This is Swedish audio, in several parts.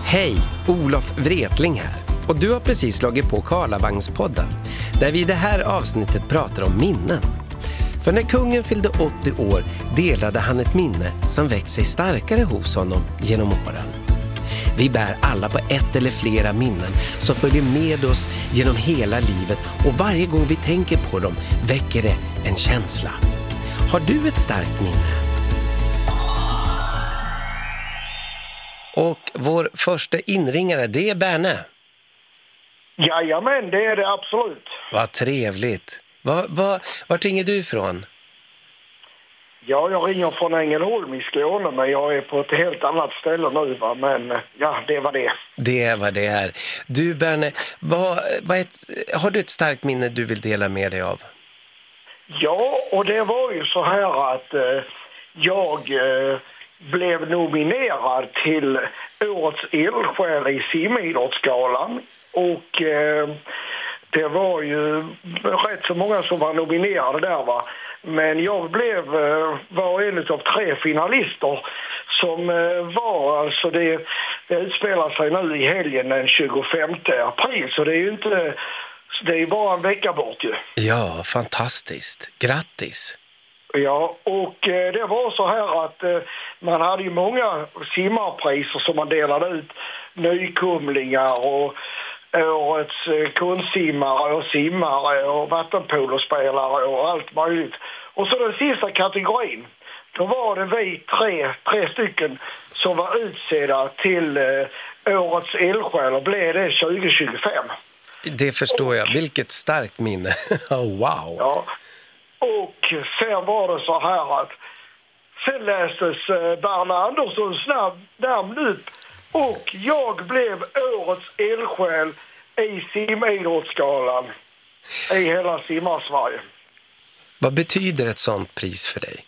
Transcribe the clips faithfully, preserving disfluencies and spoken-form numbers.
Hej, Olof Wretling här. Och du har precis slagit på Karlavagnspodden, där vi i det här avsnittet pratar om minnen. För när kungen fyllde åttio år delade han ett minne som växt sig starkare hos honom genom åren. Vi bär alla på ett eller flera minnen som följer med oss genom hela livet, och varje gång vi tänker på dem väcker det en känsla. Har du ett starkt minne? Och vår första inringare, det är Berne. Jajamän, det är det absolut. Vad trevligt. Var, var, vart ringer du ifrån? Ja, jag ringer från Ängelholm i Skåne, men jag är på ett helt annat ställe nu, va? Men ja, det var det. Det är vad det är. Du Berne, vad, vad ett, har du ett starkt minne du vill dela med dig av? Ja, och det var ju så här att eh, jag eh, blev nominerad till Årets eldsjäl i simidrottsgalan, och eh, det var ju rätt så många som var nominerade där, va. Men jag blev, var en av tre finalister som var, alltså det, det utspelar sig nu i helgen den tjugofemte april, så det är ju inte, det är bara en vecka bort ju. Ja, fantastiskt. Grattis! Ja, och det var så här att man hade ju många simmarpriser som man delade ut, nykomlingar och årets konstsimmare och simmare och vattenpolospelare och allt möjligt. Och så den sista kategorin, då var det vi tre, tre stycken som var utsedda till eh, årets eldsjäl, och blev det tjugo tjugofem. Det förstår och, jag. Vilket starkt minne. Oh, wow. Ja. Och sen var det så här att sen lästes eh, Berne Anderssons namn, namn upp, och jag blev årets eldsjäl i simidrottsgalan i hela Simmarsverige. Vad betyder ett sånt pris för dig?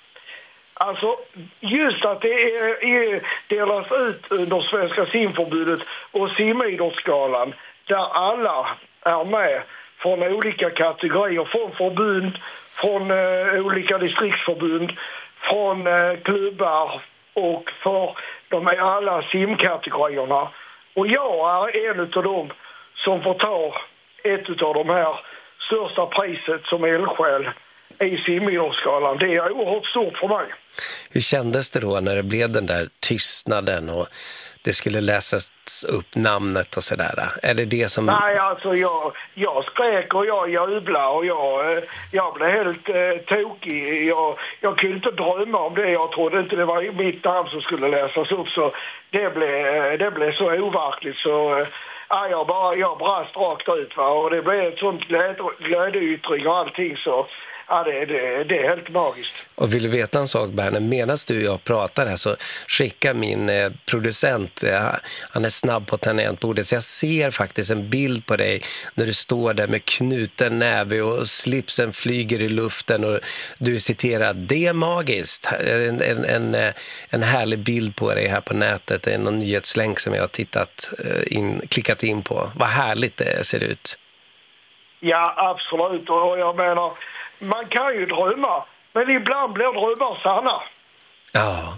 Alltså, just att det är, är, delas ut under Svenska simförbundet och simidrottsgalan, där alla är med från olika kategorier, från förbund, från eh, olika distriktsförbund, från eh, klubbar, och för de är alla simkategorierna. Och jag är en av dem som får ta ett av de här största priset som eldsjäl i simidrottsgalan. Det är oerhört stort för mig. Hur kändes det då när det blev den där tystnaden och det skulle läsas upp namnet och sådär? Är det det som... Nej, alltså jag, jag skrek och jag jublade och jag, jag blev helt eh, tokig. Jag, jag kunde inte drömma om det. Jag trodde inte det var mitt namn som skulle läsas upp, så det blev, det blev så overkligt så... Ja, jag bara jag brast rakt ut, va? Och det blev ett sånt gläd, glädjeyttring och allting, så ja, det, det, det är helt magiskt. Och vill du veta en sak, Berne? Medan du och jag pratar här så skickar min eh, producent, eh, han är snabb på tangentbordet, så jag ser faktiskt en bild på dig när du står där med knuten näve och slipsen flyger i luften och du är citerad. Det är magiskt. En, en, en, en härlig bild på dig här på nätet. Det är någon nyhetslänk som jag har tittat in, klickat in på. Vad härligt det ser ut. Ja, absolut. Och jag menar, man kan ju drömma, men ibland blir drömmar sanna. Ja.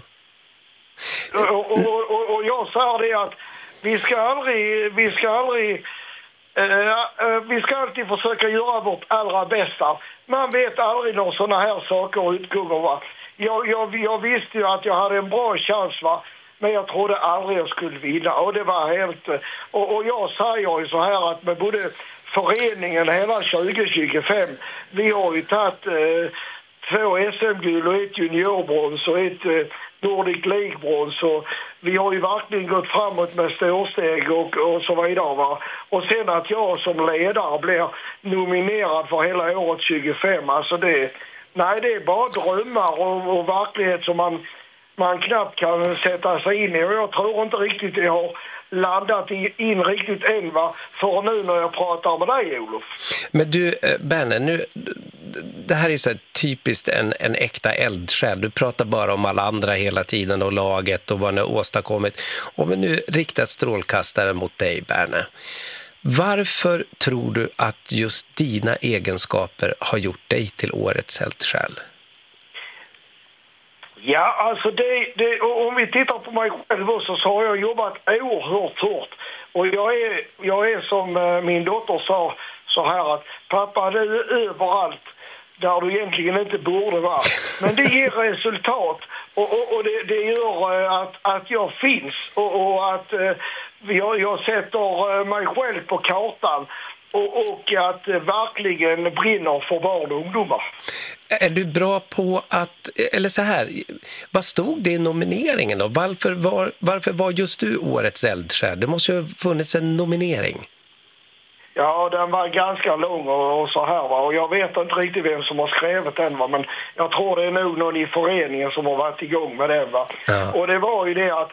Och, och, och, och jag säger det att vi ska aldrig, vi ska aldrig, eh, vi ska alltid försöka göra vårt allra bästa. Man vet aldrig när sådana här saker utgår, va. Jag, jag, jag visste ju att jag hade en bra chans, va. Men jag trodde aldrig jag skulle vinna. Och det var helt... Och, och jag säger ju så här att med både föreningen hela tjugo tjugofem, vi har ju tagit eh, två S M-guld och ett juniorbrons och ett eh, Nordic League-brons. Och vi har ju verkligen gått framåt med storsteg och, och så vidare, va. Och sen att jag som ledare blir nominerad för hela året tjugofem, alltså det... Nej, det är bara drömmar och, och verklighet som man... man knappt kan sätta sig in i, och jag tror inte riktigt det har landat in riktigt än, va, för nu när jag pratar med dig, Olof. Men du, Berne, nu, det här är så typiskt en, en äkta eldsjäl. Du pratar bara om alla andra hela tiden och laget och vad ni har åstadkommit. Om vi nu riktar strålkastaren mot dig, Berne. Varför tror du att just dina egenskaper har gjort dig till årets eldsjäl? Ja, alltså det, det, om vi tittar på mig själv så, så har jag jobbat oerhört hårt. Och jag är, jag är som min dotter sa så här att pappa, du är överallt där du egentligen inte borde vara. Men det ger resultat och, och, och det, det gör att, att jag finns och, och att jag, jag sätter mig själv på kartan. Och, och att det verkligen brinner för barn och ungdomar. Är du bra på att, eller så här, vad stod det i nomineringen då? Varför var, varför var just du årets eldsjäl? Det måste ju ha funnits en nominering. Ja, den var ganska lång och, och så här va. Och jag vet inte riktigt vem som har skrivit den va. Men jag tror det är nog någon i föreningen som har varit igång med den va. Ja. Och det var ju det att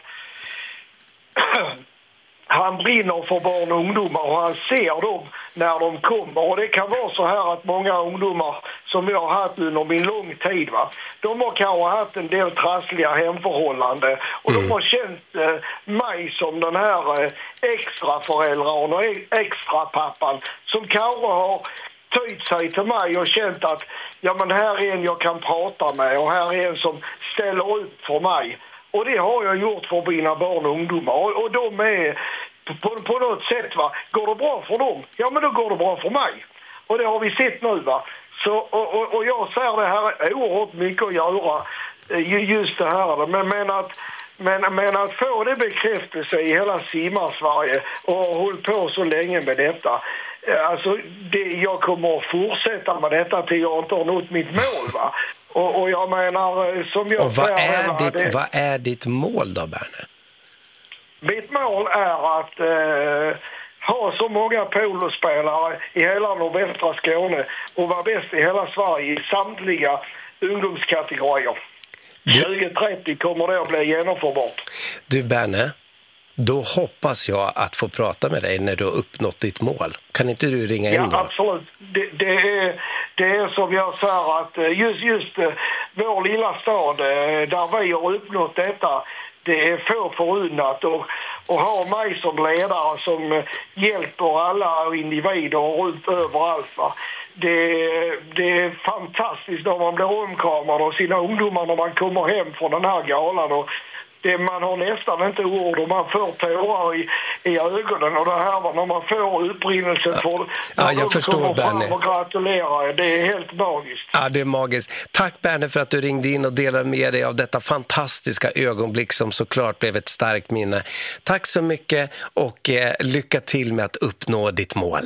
han brinner för barn och ungdomar och han ser dem när de kommer. Och det kan vara så här att många ungdomar som jag har haft under min lång tid va, de har kanske haft en del trassliga hemförhållande och mm. de har känt eh, mig som den här eh, extra föräldern och extra pappan som kanske har töjt sig till mig och känt att ja men här är en jag kan prata med och här är en som ställer upp för mig. Och det har jag gjort för mina barn och ungdomar. Och, och de är på, på något sätt va. Går det bra för dem? Ja men då går det bra för mig. Och det har vi sett nu va. Så, och, och, och jag ser det här oerhört mycket att göra. Just det här. Men, men, att, men, men att få det bekräftelse i hela Simmarsverige och ha hållit på så länge med detta. Alltså det, jag kommer att fortsätta med detta till jag inte har nått mitt mål va. Och, och jag menar som jag och vad, säger, är ditt, det, vad är ditt mål då, Berne? Mitt mål är att eh, ha så många polospelare i hela nordvästra Skåne och vara bäst i hela Sverige i samtliga ungdomskategorier. Du, tjugo trettio kommer det att bli genomförbart. Du Berne, då hoppas jag att få prata med dig när du har uppnått ditt mål. Kan inte du ringa in då? Ja, absolut. Det, det, är, det är som jag säger att just, just vår lilla stad där vi har uppnått detta, det är få förunnat och, och ha mig som ledare som hjälper alla individer ut överallt va. Det, det är fantastiskt när man blir omkramad av sina ungdomar när man kommer hem från den här galan och det, man har nästan inte ord och man får tårar i, i ögonen och det här var när man får upprinnelsen för ja, ja, jag förstår Berne. Och gratulerar, det är helt magiskt. Ja, det är magiskt. Tack Berne för att du ringde in och delade med dig av detta fantastiska ögonblick som såklart blev ett starkt minne. Tack så mycket och eh, lycka till med att uppnå ditt mål.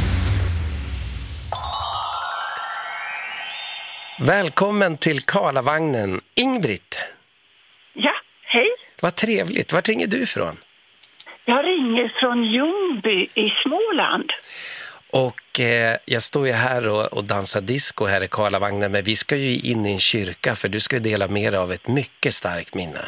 Välkommen till Karlavagnen, Ingrid. Ja, hej. Vad trevligt. Var ringer du ifrån? Jag ringer från Ljungby i Småland. Och eh, jag står ju här och, och dansar disco här i Karlavagnen, men vi ska ju in i en kyrka för du ska dela med dig av ett mycket starkt minne.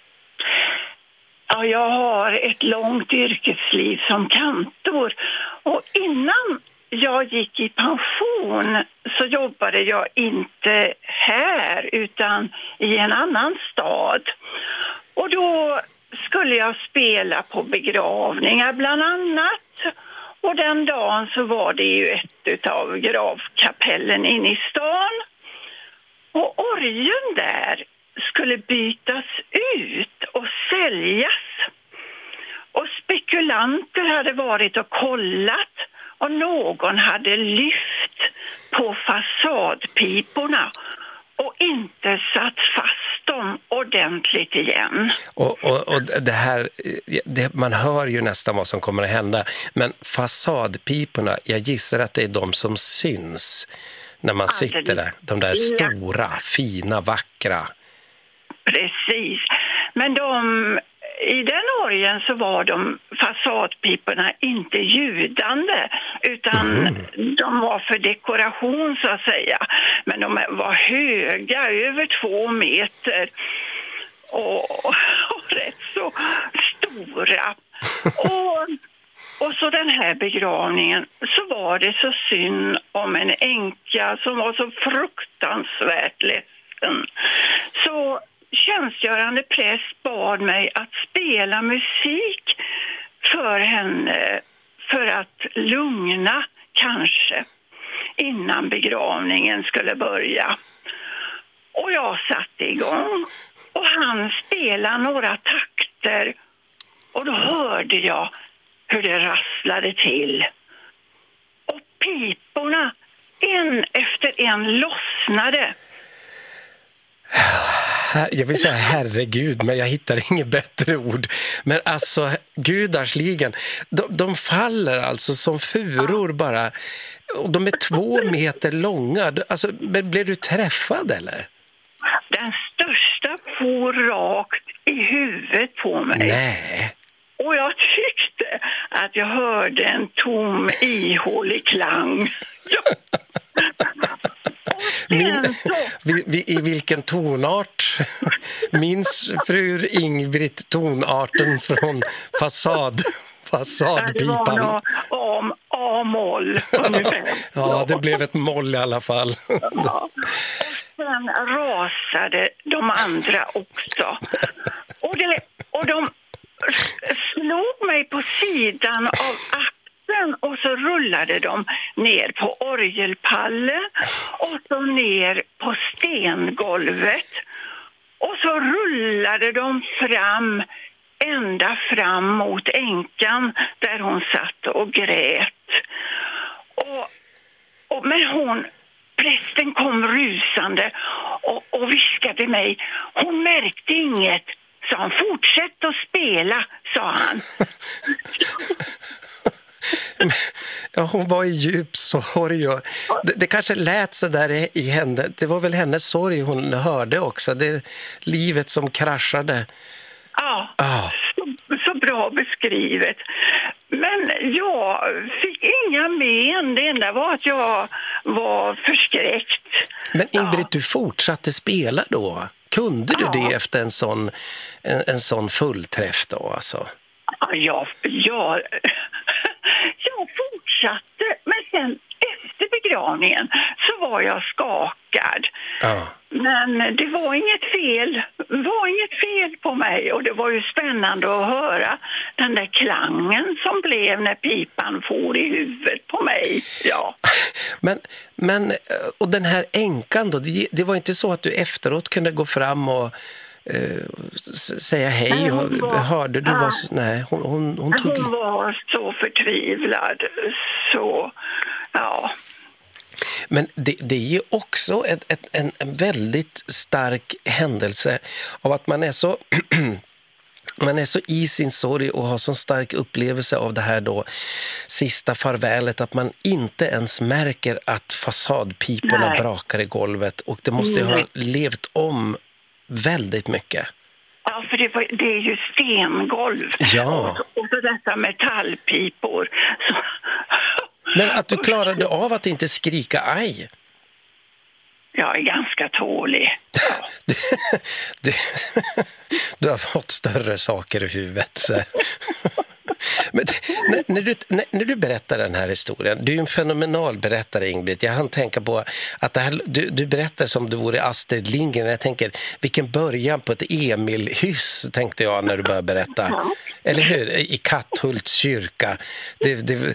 Ja, jag har ett långt yrkesliv som kantor och innan jag gick i pension så jobbade jag inte här utan i en annan stad. Och då skulle jag spela på begravningar bland annat. Och den dagen så var det ju ett av gravkapellen inne i stan. Och orgeln där skulle bytas ut och säljas. Och spekulanter hade varit och kollat. Och någon hade lyft på fasadpiporna och inte satt fast dem ordentligt igen. Och, och, och det här, det, man hör ju nästan vad som kommer att hända. Men fasadpiporna, jag gissar att det är de som syns när man alltså, sitter där. De där stora, ja. Fina, vackra. Precis. Men de... I den orgen så var de fasadpiporna inte ljudande utan mm. de var för dekoration så att säga. Men de var höga, över två meter och, och rätt så stora. och, och så den här begravningen så var det så synd om en änka som var så fruktansvärt ledsen. Så tjänstgörande präst bad mig att spela musik för henne för att lugna kanske innan begravningen skulle börja. Och jag jag satte igång och han spelade några takter och då hörde jag hur det rasslade till. Och piporna, en efter en, lossnade. Jag vill säga herregud, men jag hittar inget bättre ord. Men alltså, gudarsligen, de, de faller alltså som furor bara. Och de är två meter långa. Alltså, blev du träffad eller? Den största for rakt i huvudet på mig. Nej. Och jag tyckte att jag hörde en tom, ihålig klang. Min, vi, vi, I vilken tonart? Minns fru Ingrid tonarten från fasad, fasadpipan? Det var om A-moll ungefär. Ja, det blev ett moll i alla fall. Ja. Och sen rasade de andra också. Och, det, och de slog mig på sidan av axeln och så rullade de ner på orgelpallen och så ner på stengolvet. Och så rullade de fram ända fram mot änkan där hon satt och grät. Och, och, men hon, prästen kom rusande och, och viskade till mig. Hon märkte inget. Så han, fortsätt att spela, sa han. Ja, hon var i djup sorg. Och det, det kanske lät så där i, i henne. Det var väl hennes sorg hon hörde också. Det är livet som kraschade. Ja, ah. så, så bra beskrivet. Men jag fick inga men. Det enda var att jag var förskräckt. Men Ingrid, ja. Du fortsatte spela då? Kunde du ja. det efter en sån, en, en sån fullträff då? Alltså? Ja, ja, jag fortsatte. Men sen efter begravningen så var jag skakad. Ja. Men det var inget fel. Det var inget fel på mig. Och det var ju spännande att höra den där klangen som blev när pipan for i huvudet på mig. Ja. Men, men och den här änkan då, det, det var inte så att du efteråt kunde gå fram och uh, säga hej? Nej, och var, hörde du? Ja. Var så, nej, hon, hon, hon, tog... hon var så förtvivlad. Så, ja... Men det, det är ju också ett, ett, en, en väldigt stark händelse av att man är så man är så i sin sorg och har så stark upplevelse av det här då sista farvälet att man inte ens märker att fasadpiporna Nej. brakar i golvet, och det måste ju ha levt om väldigt mycket. Ja, för det, var, det är ju stengolv. Ja. Och, och så dessa metallpipor. Så... Men att du klarade av att inte skrika aj. Jag är ganska tålig. Ja. du, du, du har fått större saker i huvudet. Så. Men när, när, du, när, när du berättar den här historien, du är ju en fenomenal berättare, Ingrid. Jag hann tänka på att det här, du, du berättar som du vore Astrid Lindgren. Jag tänker, vilken början på ett Emil-hyss, tänkte jag när du började berätta. Ja. Eller hur? I Katthults kyrka. Det, det,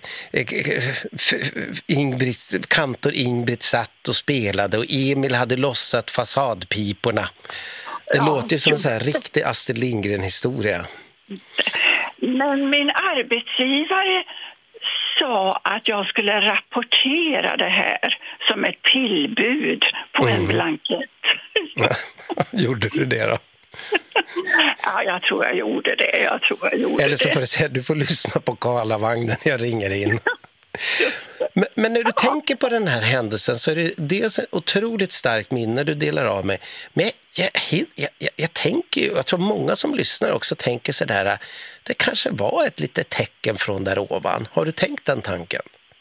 Ingrid, kantor Ingrid satt och spelade och Emil hade lossat fasadpiporna. Det ja. låter ju som en sån här riktig Astrid Lindgren-historia. Men min arbetsgivare sa att jag skulle rapportera det här som ett tillbud på mm. en blankett. Gjorde du det då? Ja, jag tror jag gjorde det. Jag tror jag gjorde Eller så får det. du säga, du får lyssna på Karlavagnen när jag ringer in. Men, men när du ja. tänker på den här händelsen så är det dels ett otroligt starkt minne du delar av med. Men jag, jag, jag, jag, jag tänker ju, jag tror många som lyssnar också tänker sig där, det kanske var ett litet tecken från där ovan. Har du tänkt den tanken?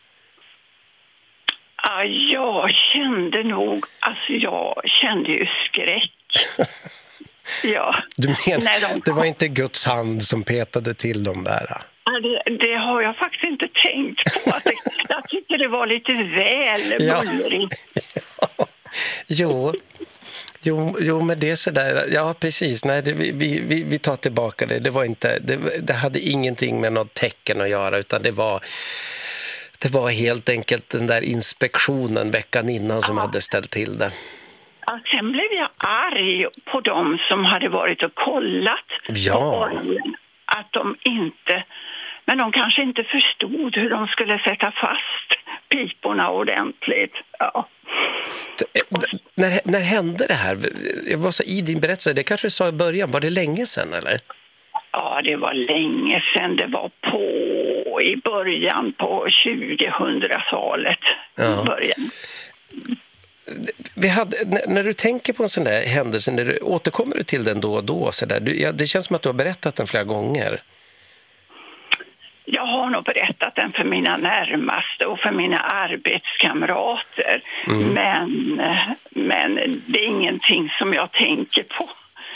Ja, jag kände nog, alltså jag kände ju skräck. Ja. Du menar, de det var inte Guds hand som petade till dem där? Ja, det, det har jag faktiskt inte tänkt på. Att det, jag tycker det var lite väl ja. bullrigt. Ja. Jo. Jo, jo, men det är så där. Ja, precis. Nej, det, vi, vi, vi tar tillbaka det. Det var inte, det, det hade ingenting med något tecken att göra, utan det var det var helt enkelt den där inspektionen veckan innan som ja. hade ställt till det. Ja, sen blev jag arg på dem som hade varit och kollat Ja. på oljan, att de inte, men de kanske inte förstod hur de skulle sätta fast piporna ordentligt. Ja. D- d- när, när hände det här? Jag var så i din berättelse, det kanske du sa i början, var det länge sedan eller? Ja, det var länge sedan. Det var på i början på tjugohundratalet. Ja. I början. Vi hade, när, när du tänker på en sån där händelse, när du, återkommer du till den då och då? Så där? Du, ja, det känns som att du har berättat den flera gånger. Jag har nog berättat den för mina närmaste och för mina arbetskamrater. Mm. Men, men det är ingenting som jag tänker på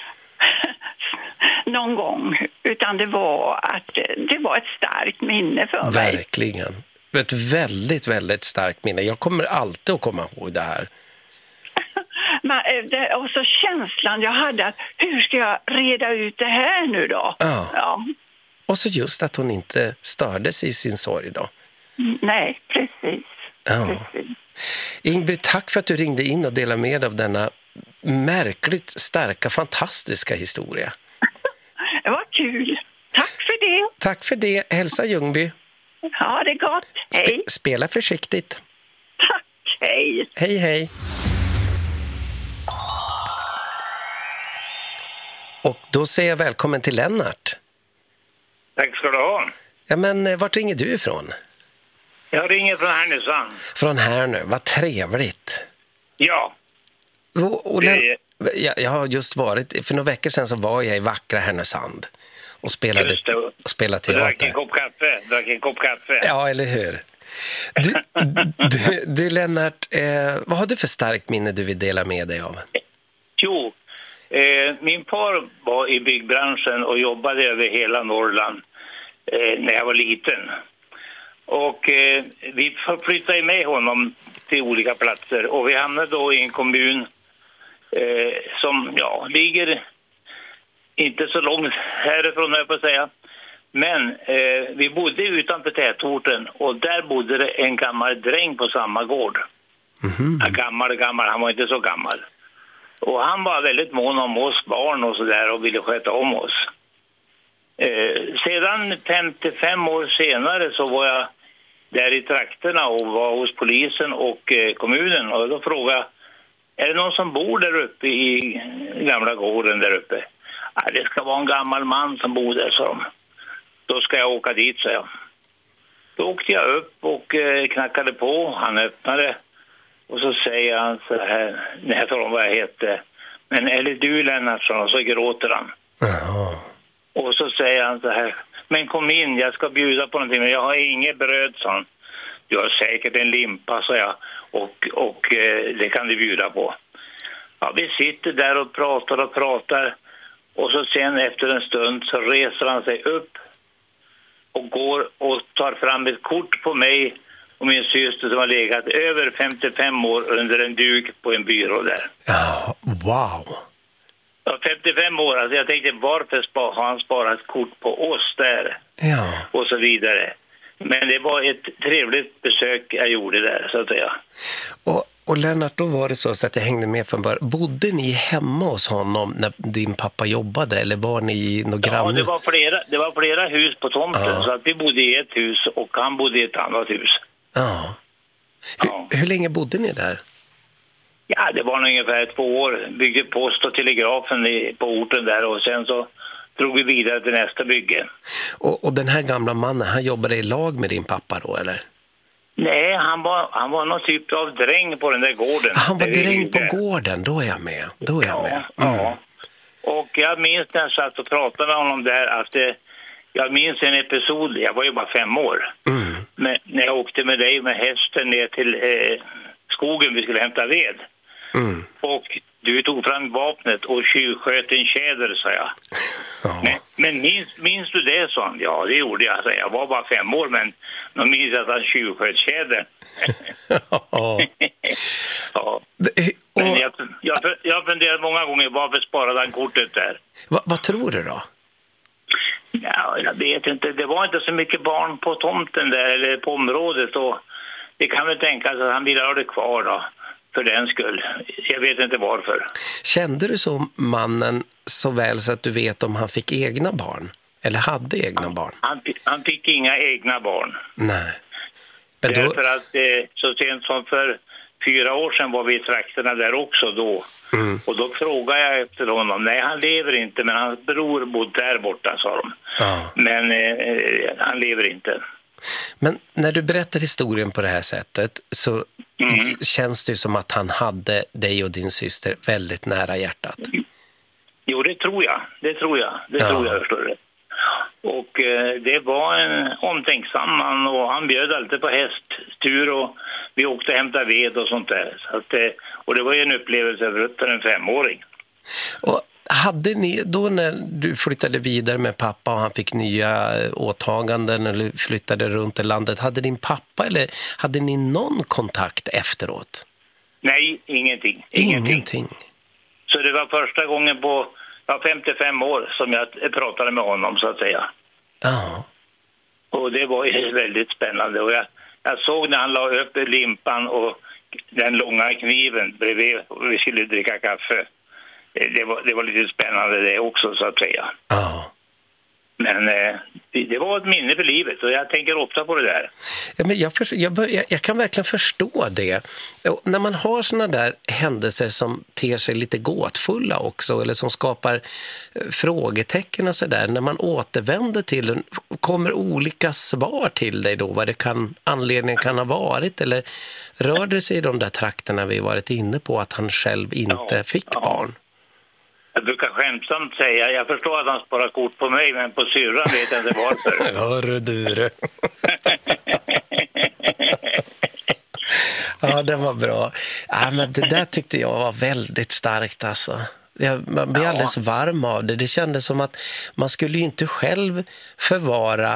någon gång. Utan det var, att, det var ett starkt minne för mig. Verkligen. Ett väldigt, väldigt starkt minne. Jag kommer alltid att komma ihåg det här. Men, det, och så känslan jag hade att hur ska jag reda ut det här nu då? Ja. Ja. Och så just att hon inte stördes i sin sorg då. Mm, nej, precis. Ja. precis. Ingrid, tack för att du ringde in och delade med av denna märkligt starka, fantastiska historia. Det var kul. Tack för det. Tack för det. Hälsa Ljungby. Ja, det är gott. Hej. Spe- spela försiktigt. Tack. Hej. Hej, hej. Och då säger jag välkommen till Lennart. Tack ska du ha. Ja, men eh, vart ringer du ifrån? Jag ringer från Härnösand. Från här nu, vad trevligt. Ja. Och, och Len- jag, jag har just varit, för några veckor sedan så var jag i vackra Härnösand och spelade, Just det. spelade Och drack en teater. kopp kaffe. Drack en kopp kaffe. Ja, eller hur? Du, du, du Lennart, eh, vad har du för starkt minne du vill dela med dig av? Jo, eh, min far var i byggbranschen och jobbade över hela Norrland eh, när jag var liten. Och eh, vi flyttade med honom till olika platser och vi hamnade då i en kommun eh, som ja, ligger inte så långt härifrån, jag får säga. Men eh, vi bodde utanför tätorten och där bodde det en gammal dräng på samma gård. Mm-hmm. Ja, gammal, gammal, han var inte så gammal. Och han var väldigt mån om oss barn och sådär och ville sköta om oss. Eh, sedan femtiofem år senare så var jag där i trakterna och var hos polisen och eh, kommunen. Och då frågade jag, är det någon som bor där uppe i gamla gården där uppe? Ja, det ska vara en gammal man som bor där, sa de. Då ska jag åka dit, sa jag. Då åkte jag upp och eh, knackade på. Han öppnade. Och så säger han så här, när jag talar om vad jag heter. Men är det du, Lennartsson? Och så gråter han. Jaha. Och så säger han så här, men kom in, jag ska bjuda på någonting. Men jag har inget bröd, sa han. Du har säkert en limpa, sa jag. Och, och eh, det kan du bjuda på. Ja, vi sitter där och pratar och pratar. Och så sen efter en stund så reser han sig upp. Och går och tar fram ett kort på mig och min syster som har legat över femtiofem år under en duk på en byrå där. Ja, wow. Ja, femtiofem år, alltså jag tänkte varför spa, har han sparat kort på oss där? Ja. Och så vidare. Men det var ett trevligt besök jag gjorde där, så att säga. Och, och Lennart, då var det så att jag hängde med från början. Bodde ni hemma hos honom när din pappa jobbade eller var ni i någon granne? Ja, det var flera, det var flera hus på tomten, Ja. så att vi bodde i ett hus och han bodde i ett annat hus. Ja. Hur, Ja. hur länge bodde ni där? Ja, det var nog ungefär två år. Byggde post och telegrafen i, på orten där och sen så drog vi vidare till nästa bygge. Och, och den här gamla mannen, han jobbade i lag med din pappa då, eller? Nej, han var, han var någon typ av dräng på den där gården. Han var Där vi dräng på byggde. gården, då är jag med. Då är jag med. Ja, Mm. ja. Och jag minns när jag satt och pratade med honom där att det, jag minns en episod, jag var ju bara fem år. Mm. Men när jag åkte med dig med hästen ner till eh, skogen, vi skulle hämta ved. Mm. Och du tog fram vapnet och tjuvsköt en tjäder, sa jag. Ja. Men, men minns, minns du det, sa han? Ja, det gjorde jag. Alltså, jag var bara fem år, men de minns att han tjuvsköt tjädern. Ja. Ja. Det- Men och, jag, jag, jag har funderat många gånger varför sparade han kortet där. vad, vad tror du då? Ja, jag vet inte. Det var inte så mycket barn på tomten där eller på området. Och det kan väl tänkas att han ville ha det kvar då. för den skull. Jag vet inte varför. Kände du så mannen så väl så att du vet om han fick egna barn? Eller hade egna barn? Han, han fick inga egna barn. Nej. Men då... Därför att eh, så sent som för fyra år sedan var vi i trakterna där också då. Mm. Och då frågade jag efter honom. Nej, han lever inte, men hans bror bodde där borta, sa de. Ja. Men eh, han lever inte. Men när du berättar historien på det här sättet så mm. känns det som att han hade dig och din syster väldigt nära hjärtat. Jo, det tror jag. Det tror jag. Det ja. tror jag, förstår du. Och eh, det var en omtänksam man och han bjöd alltid på hästtur och vi åkte och hämtade ved och sånt där. Så att, eh, och det var ju en upplevelse för en femåring. Och hade ni, då när du flyttade vidare med pappa och han fick nya åtaganden eller flyttade runt i landet, hade din pappa eller hade ni någon kontakt efteråt? Nej, ingenting. Ingenting? ingenting. Så det var första gången på ja, femtiofem år som jag pratade med honom, så att säga. Ja. Och det var ju väldigt spännande. Och jag, jag såg när han la upp limpan och den långa kniven bredvid och vi skulle dricka kaffe. Det var, det var lite spännande det också, så att säga. Ja. Men eh, det var ett minne för livet och jag tänker ofta på det där. Ja, men jag, för, jag, bör, jag, jag kan verkligen förstå det. Och när man har såna där händelser som ter sig lite gåtfulla också eller som skapar eh, frågetecken och sådär, när man återvänder till den, kommer olika svar till dig då vad det kan, anledningen kan ha varit, eller rör det sig i de där trakterna vi varit inne på att han själv inte ja, fick ja. barn? Jag brukar skämtsamt säga, jag förstår att han sparar kort på mig, men på syrran vet jag inte varför. Hörru du. Ja, den var bra. Ja, men det där tyckte jag var väldigt starkt alltså. Jag, man blev ja. alldeles varm av det. Det kändes som att man skulle ju inte själv förvara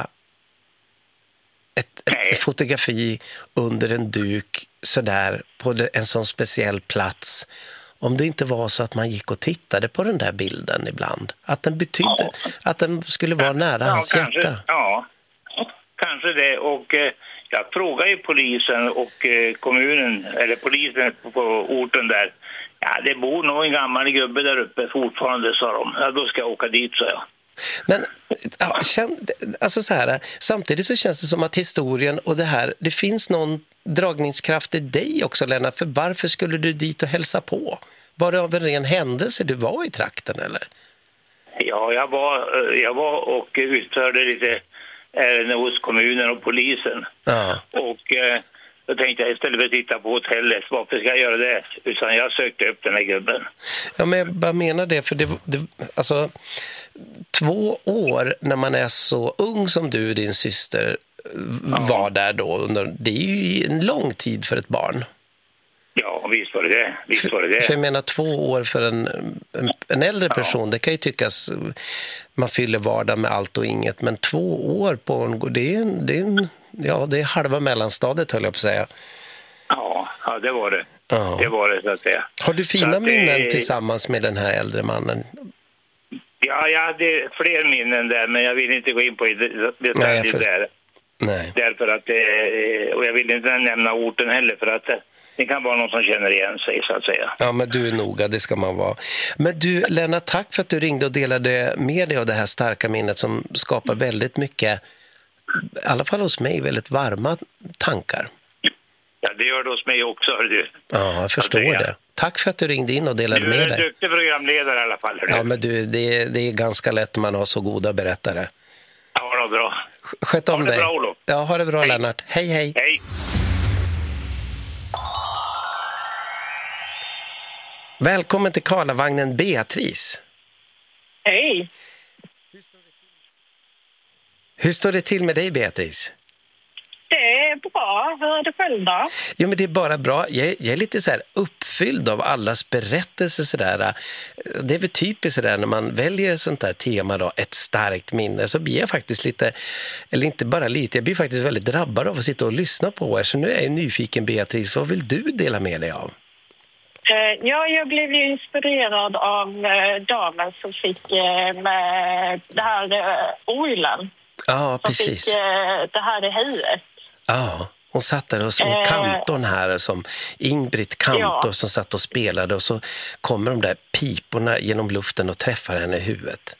ett, ett fotografi under en duk sådär på en sån speciell plats. Om det inte var så att man gick och tittade på den där bilden ibland. Att den betydde, ja. att den skulle vara nära ja, hans kanske, hjärta. Ja, kanske det. Och eh, jag frågade ju polisen och eh, kommunen, eller polisen på, på orten där. Ja, det bor nog en gammal gubbe där uppe fortfarande, sa de. Ja, då ska jag åka dit, sa jag. Men ja, känn, alltså så här, samtidigt så känns det som att historien och det här, det finns någon dragningskraft i dig också, Lennart, för varför skulle du dit och hälsa på? Var det av en ren händelse du var i trakten, eller? Ja, jag var, jag var och utförde lite ärenden hos kommunen och polisen. Ja. Och eh, då tänkte jag istället för att titta på hotellet, varför ska jag göra det? Utan jag sökte upp den här gubben. Ja, men jag bara menar det, för det, det alltså två år när man är så ung som du och din syster var där då under, det är ju en lång tid för ett barn. Ja, visst var det det. Visst var det det. För, för jag menar två år för en, en, en äldre person, ja. Det kan ju tyckas man fyller vardag med allt och inget, men två år på en, det är en, det är en, ja, det är halva mellanstadiet, höll jag på att säga. Ja, ja det var det. Ja. Det var det, så att säga. Har du fina minnen det... tillsammans med den här äldre mannen? Ja, jag hade fler minnen där, men jag vill inte gå in på detaljer Nej, för... där. Nej. Därför att, och jag vill inte nämna orten heller, för att det kan vara någon som känner igen sig, så att säga. Ja, men du är noga, det ska man vara. Men du, Lennart, tack för att du ringde och delade med dig av det här starka minnet som skapar väldigt mycket, i alla fall hos mig, väldigt varma tankar. Ja, det gör det hos mig också, hör du. Ja, jag förstår det. det. Tack för att du ringde in och delade med dig. Du är en duktig programledare i alla fall, hör du. Ja, men du, det, det är ganska lätt när man har så goda berättare. Ja, det var bra. Sköt om ha det dig. Bra, Olof. Ja, ha det bra, hej. Lennart. Hej, hej. Hej. Välkommen till Karlavagnen, Beatrice. Hej. Hur står det till med dig, Beatrice? Det är bra. Hur är det själv då? Jo, men det är bara bra. Jag är, jag är lite så här uppfylld av allas berättelser sådär. Det är väl typiskt sådär när man väljer ett sånt där tema då, ett starkt minne, så blir jag faktiskt lite, eller inte bara lite, jag blir faktiskt väldigt drabbad av att sitta och lyssna på er. Så nu är jag nyfiken, Beatrice. Vad vill du dela med dig av? Ja, jag blev ju inspirerad av damen som fick med det här oilen. Ja, precis. Som fick det här i huvudet. Ja, Hon satt där och, och kantorn här som Ingrid Kantor ja. som satt och spelade och så kommer de där piporna genom luften och träffar henne i huvudet.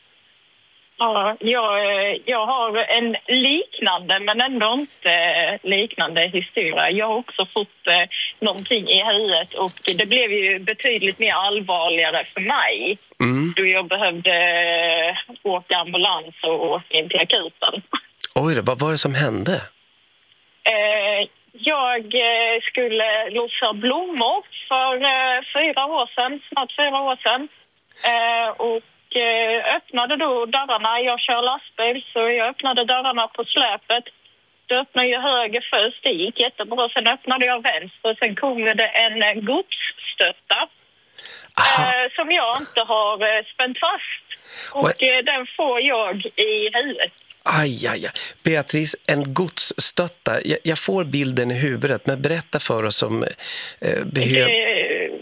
Ja, jag, jag har en liknande men ändå inte liknande historia. Jag har också fått eh, någonting i huvudet och det blev ju betydligt mer allvarligare för mig. Mm. Då jag behövde åka ambulans och åka in till akuten. Oj då, vad var det som hände? Eh, jag skulle lossa blommor för eh, fyra år sedan, snart fyra år sedan. Eh, och öppnade då dörrarna. Jag kör lastbil så jag öppnade dörrarna på släpet. Då öppnade jag höger först. Det gick jättebra. Sen öppnade jag vänster. Sen kom det en godsstötta eh, som jag inte har eh, spänt fast. Och eh, den får jag i huvudet. Aj, aj, aj. Beatrice, en godsstötta. Jag, jag får bilden i huvudet, men berätta för oss om eh, behöver...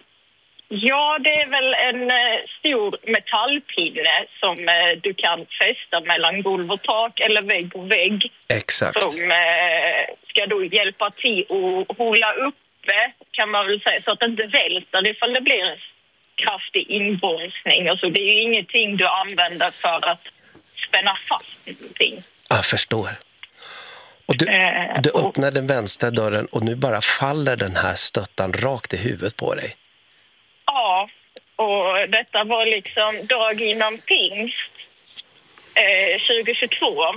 Ja, det är väl en eh, stor metallpinne som eh, du kan fästa mellan golv och tak eller vägg och vägg. Exakt. Som eh, ska då hjälpa till att hålla uppe, kan man väl säga, så att det inte välter ifall det blir en kraftig inbromsning. Alltså, det är ju ingenting du använder för att spänna fast någonting. Jag förstår. Och du, eh, du öppnar och... den vänstra dörren och nu bara faller den här stöttan rakt i huvudet på dig. Ja, och detta var liksom dag innan pingst eh, tjugohundratjugotvå.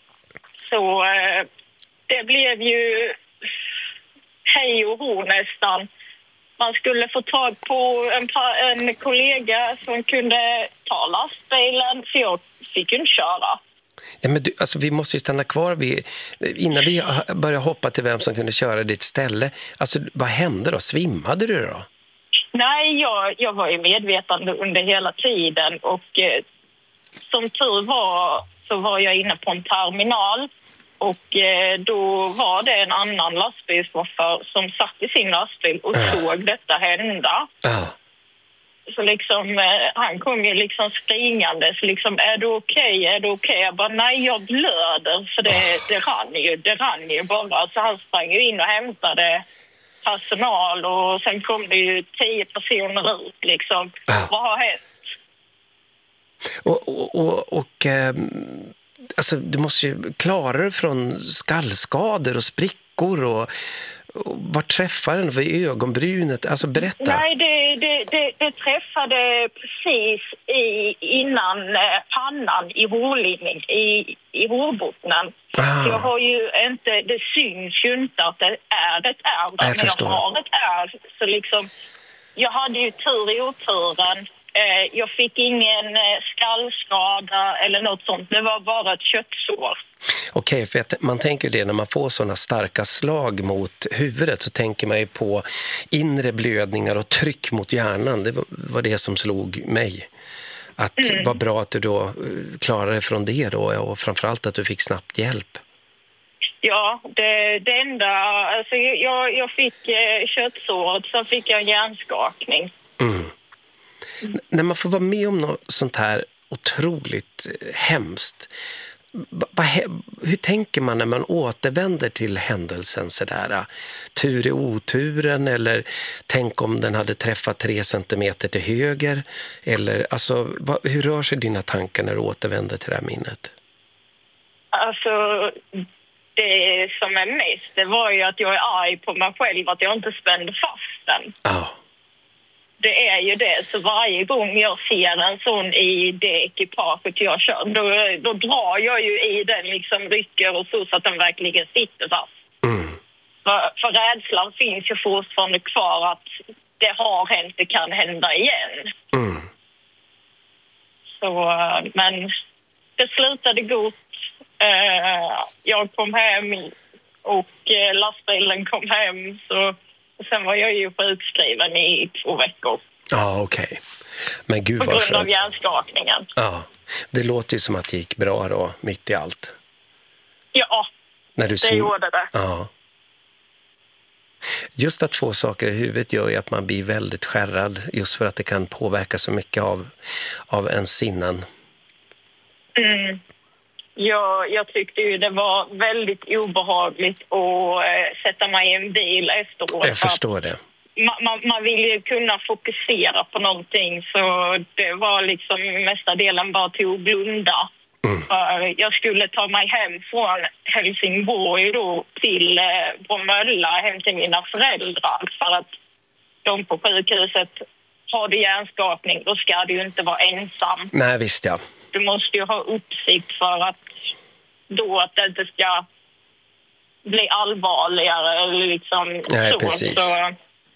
Så eh, det blev ju hej och hå nästan. Man skulle få tag på en, en kollega som kunde ta lastbilen, för jag fick ju inte köra. Ja, men du, alltså, vi måste ju stanna kvar vid, innan vi börjar hoppa till vem som kunde köra ditt ställe. Alltså, vad hände då? Svimmade du då? Nej, jag, jag var ju medvetande under hela tiden och eh, som tur var så var jag inne på en terminal och eh, då var det en annan lastbilschaufför som satt i sin lastbil och uh. såg detta hända. Uh. Så liksom, eh, han kom ju liksom springande, så liksom, är du okej, okay? är du okej? Okay? Jag bara, nej, jag blöder, för det, uh. det rann ju, det rann ju bara. Så han sprang ju in och hämtade personal och sen kom det ju tio personer ut liksom. Ja. Vad har hänt? Och, och, och, och eh, alltså, du måste ju klara dig från skallskador och sprickor och, och var träffar den vid ögonbrynet? Alltså berätta. Nej, det, det, det, det träffade precis i, innan eh, pannan i hårlinjen, i, i hårbottnen. Ah. Jag har ju inte, det syns ju inte att det är ett ärr, men jag har ett ärr. Så liksom, jag hade ju tur i oturen. Eh, jag fick ingen eh, skallskada eller något sånt. Det var bara ett köttsår. Okej, för att man tänker det när man får sådana starka slag mot huvudet, så tänker man ju på inre blödningar och tryck mot hjärnan. Det var det som slog mig. Att mm. var bra att du då klarade dig från det då, och framförallt att du fick snabbt hjälp. Ja, det, det enda, alltså jag, jag fick eh, köttsåret, så fick jag en hjärnskakning. Mm. Mm. När man får vara med om något sånt här otroligt hemskt, hur tänker man när man återvänder till händelsen sådär? Tur i oturen, eller tänk om den hade träffat tre centimeter till höger, eller alltså, hur rör sig dina tankar när du återvänder till det här minnet? Alltså, det som är mest, det var ju att jag är arg på mig själv att jag inte spände fast den. Ja. Oh. Det är ju det, så varje gång jag ser en sån i det ekipaget jag kör, då, då drar jag ju i den, liksom rycker och så, så att den verkligen sitter fast. Mm. För, för rädslan finns ju fortfarande kvar att det har hänt, det kan hända igen. Mm. Så, men det slutade gott. Jag kom hem och lastbilen kom hem, så och sen var jag ju sjukskriven i två veckor. Ja, okej. Okay. Men gud, på grund av hjärnskakningen. Ja, det låter ju som att det gick bra då, mitt i allt. Ja, när du det sn... gjorde det. Ja. Just att få saker i huvudet gör ju att man blir väldigt skärrad, just för att det kan påverka så mycket av, av ens sinnen. Mm. Jag, jag tyckte ju det var väldigt obehagligt att äh, sätta mig i en bil efteråt. Jag förstår det. Man, man, man vill ju kunna fokusera på någonting, så det var liksom mesta delen bara till att blunda. Mm. För jag skulle ta mig hem från Helsingborg då till eh, Bromölla, hem till mina föräldrar, för att de på sjukhuset har det hjärnskakning. Då ska du ju inte vara ensam. Nej, visst ja. Du måste ju ha uppsikt för att då att det inte ska bli allvarligare eller liksom. Nej, så. precis. Så,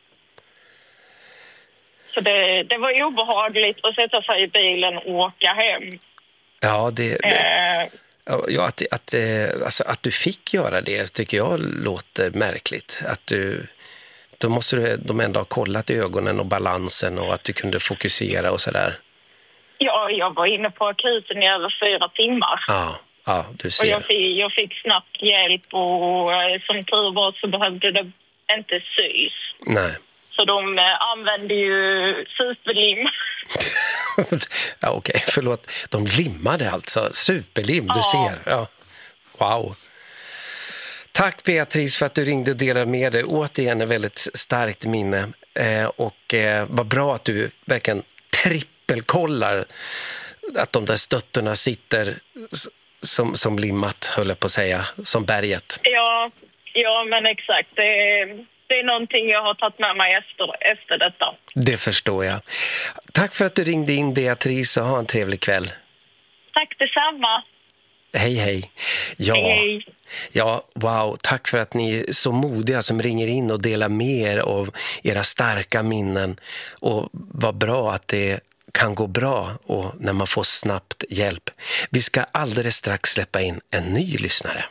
så det, det var obehagligt att sätta sig i bilen och åka hem. Ja, det, det eh, ja, att, att, alltså, att du fick göra det tycker jag låter märkligt. Att du, då måste du, de ändå ha kollat i ögonen och balansen och att du kunde fokusera och sådär. Ja, jag var inne på akuten i över fyra timmar. Ja, ja du ser. Och jag fick, jag fick snabbt hjälp och som tur var så behövde det inte sys. Nej. Så de eh, använde ju superlim. Ja, okej, okay. Förlåt. De limmade alltså. Superlim, du ja. ser. Ja. Wow. Tack Beatrice för att du ringde och delade med dig. Återigen ett väldigt starkt minne. Eh, och eh, vad bra att du verkligen trippelkollar att de där stötterna sitter som, som limmat, höll jag på att säga, som berget. Ja, ja men exakt. Det är... Det är någonting jag har tagit med mig efter, efter detta. Det förstår jag. Tack för att du ringde in Beatrice och ha en trevlig kväll. Tack detsamma. Hej hej. Ja, hej. Ja, wow. Tack för att ni är så modiga som ringer in och delar med er av era starka minnen. Och vad bra att det kan gå bra och när man får snabbt hjälp. Vi ska alldeles strax släppa in en ny lyssnare.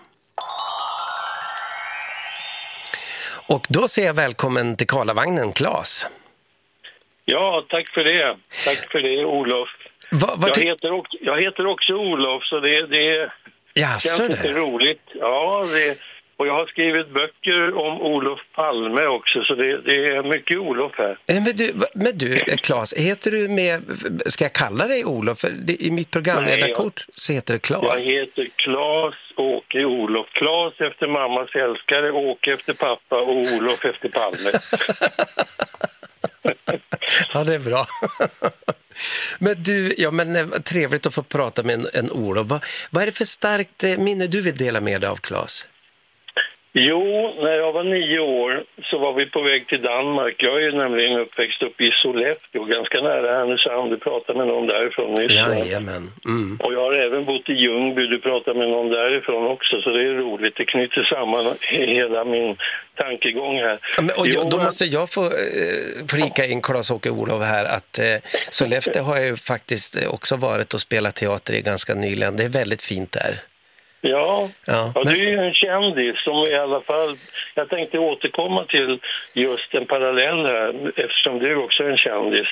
Och då säger jag välkommen till Karlavagnen, Claes. Ja, tack för det. Tack för det, Olof. Va, va, jag, heter också, jag heter också Olof, så det, det Jaså, känns det inte roligt. Ja, det, och jag har skrivit böcker om Olof Palme också, så det, det är mycket Olof här. Men du, men du Claes, heter du med, ska jag kalla dig Olof? För det, i mitt programledarkort så heter det Claes. Jag heter Claes Åke Olof. Claes efter mammas älskare, Åke efter pappa och Olof efter Palme. Ja, det är bra. Men du, ja men trevligt att få prata med en, en Olof. Vad, vad är det för starkt minne du vill dela med dig av, Claes? Jo, när jag var nio år så var vi på väg till Danmark. Jag är nämligen uppväxt upp i Sollefteå, ganska nära Härnösand. Du pratade med någon därifrån nyss. Jajamän. Mm. Och jag har även bott i Ljungby, du pratade med någon därifrån också. Så det är roligt, det knyter samman hela min tankegång här. Men, och jo, då måste jag få eh, prika in Claes-Åke Olof här att eh, Sollefteå har jag ju faktiskt också varit och spelat teater i ganska nyligen. Det är väldigt fint där. Ja, ja, ja men... du är ju en kändis som i alla fall, jag tänkte återkomma till just en parallell här eftersom du också är en kändis.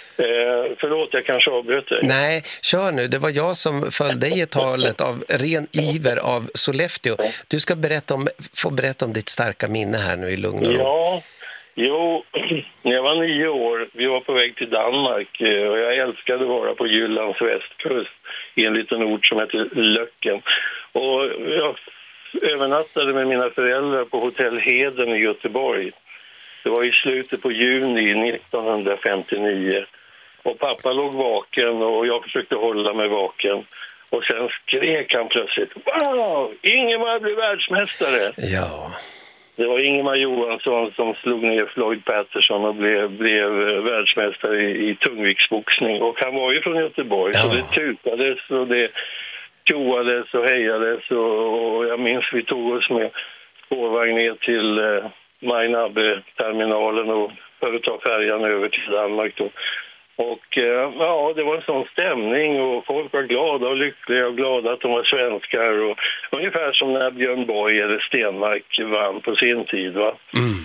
Eh, förlåt, jag kanske avbröt dig. Nej, kör nu. Det var jag som följde dig i talet av ren iver av Sollefteå. Du ska berätta om, få berätta om ditt starka minne här nu i lugn och ro. Ja, jo, när jag var nio år, vi var på väg till Danmark och jag älskade att vara på Jyllands västkust i en liten ort som heter Löcken. Och jag övernattade med mina föräldrar på Hotell Heden i Göteborg. Det var i slutet på juni nittonhundrafemtionio. Och pappa låg vaken och jag försökte hålla mig vaken. Och sen skrek han plötsligt: wow, Ingemar blev världsmästare! Ja. Det var Ingemar Johansson som slog ner Floyd Patterson och blev, blev världsmästare i, i tungviktsboxning. Och han var ju från Göteborg, ja. Så det tutades och det tjoades och hejades. Och, och jag minns vi tog oss med spårvagn ner till eh, Majnabbe-terminalen och för att ta färjan över till Danmark då. Och eh, ja, det var en sån stämning och folk var glada och lyckliga och glada att de var svenskar. Och, ungefär som när Björn Borg eller Stenmark vann på sin tid, va? Mm.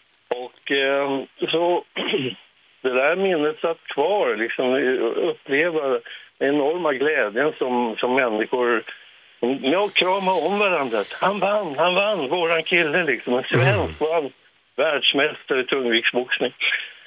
Och eh, så det där minnet satt kvar, liksom uppleva enorma glädjen som, som människor med att krama om varandra. Han vann, han vann, våran kille liksom. En svensk mm. vann, världsmästare i tungviktsboxning.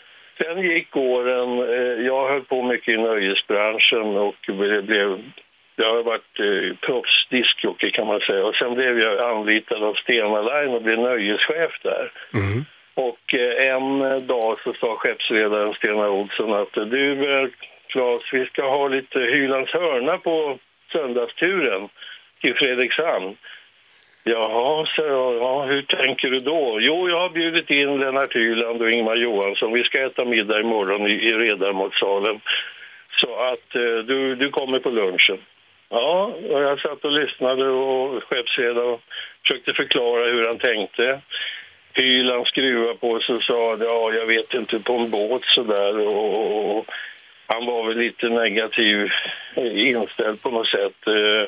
Sen gick åren, jag höll på mycket i nöjesbranschen och blev Jag har varit eh, proffsdiskjockey kan man säga. Och sen blev jag anlitad av Stena Line och blev nöjeschef där. Mm. Och eh, en dag så sa skeppsredaren Stena Olsson att du eh, Claes, vi ska ha lite Hylands hörna på söndagsturen till Fredrikshamn. Jaha, så ja, hur tänker du då? Jo, jag har bjudit in Lennart Hyland och Ingmar Johansson. Vi ska äta middag imorgon i, i redarmatsalen. Så att eh, du, du kommer på lunchen. Ja, och jag satt och lyssnade och skeppsredaren försökte förklara hur han tänkte. Hyland skruvade på sig och sa, ja, jag vet inte, på en båt så där och, och, och han var väl lite negativ inställd på något sätt.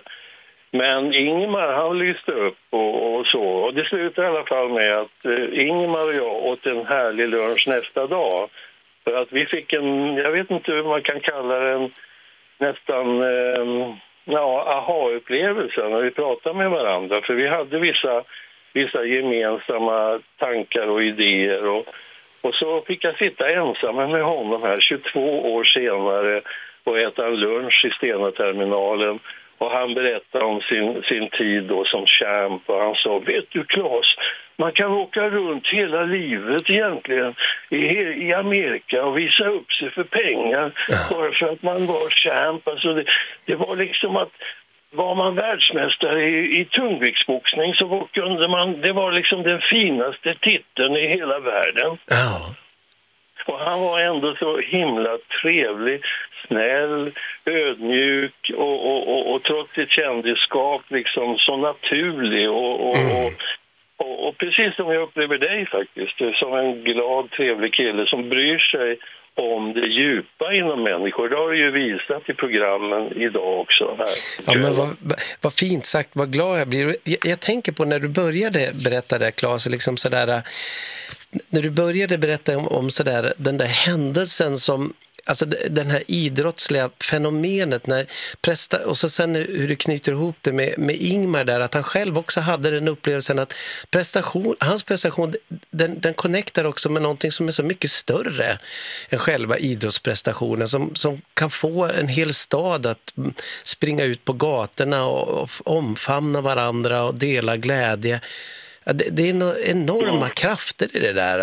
Men Ingmar, han lyste upp och, och så. Och det slutade i alla fall med att Ingmar och jag åt en härlig lunch nästa dag. För att vi fick en, jag vet inte hur man kan kalla det, en nästan eh, ja, aha-upplevelse när vi pratade med varandra. För vi hade vissa, vissa gemensamma tankar och idéer och Och så fick jag sitta ensam med honom här tjugotvå år senare och äta en lunch i Stena-terminalen. Och han berättade om sin, sin tid då som champ och han sa, vet du Claes, man kan åka runt hela livet egentligen i, i Amerika och visa upp sig för pengar bara för att man var champ. Alltså det, det var liksom att var man världsmästare i, i tungviktsboxning så var, kunde man, det var liksom den finaste titeln i hela världen. Ja. Och han var ändå så himla trevlig, snäll, ödmjuk och, och, och, och trots sitt kändisskap liksom så naturlig och, och, mm. och, och, och precis som jag upplever dig faktiskt, som en glad, trevlig kille som bryr sig om det djupa inom människor. Det har du ju visat i programmen idag också. Här. Ja, men vad, vad fint sagt, vad glad jag blir. Jag, jag tänker på när du började berätta det, Claes, liksom sådär, när du började berätta om, om sådär, den där händelsen som, alltså den här idrottsliga fenomenet när presta, och så sen hur du knyter ihop det med, med Ingmar där, att han själv också hade den upplevelsen att prestation, hans prestation den, den connectar också med någonting som är så mycket större än själva idrottsprestationen, som, som kan få en hel stad att springa ut på gatorna och, och omfamna varandra och dela glädje. Det, det är no, enorma mm. krafter i det där.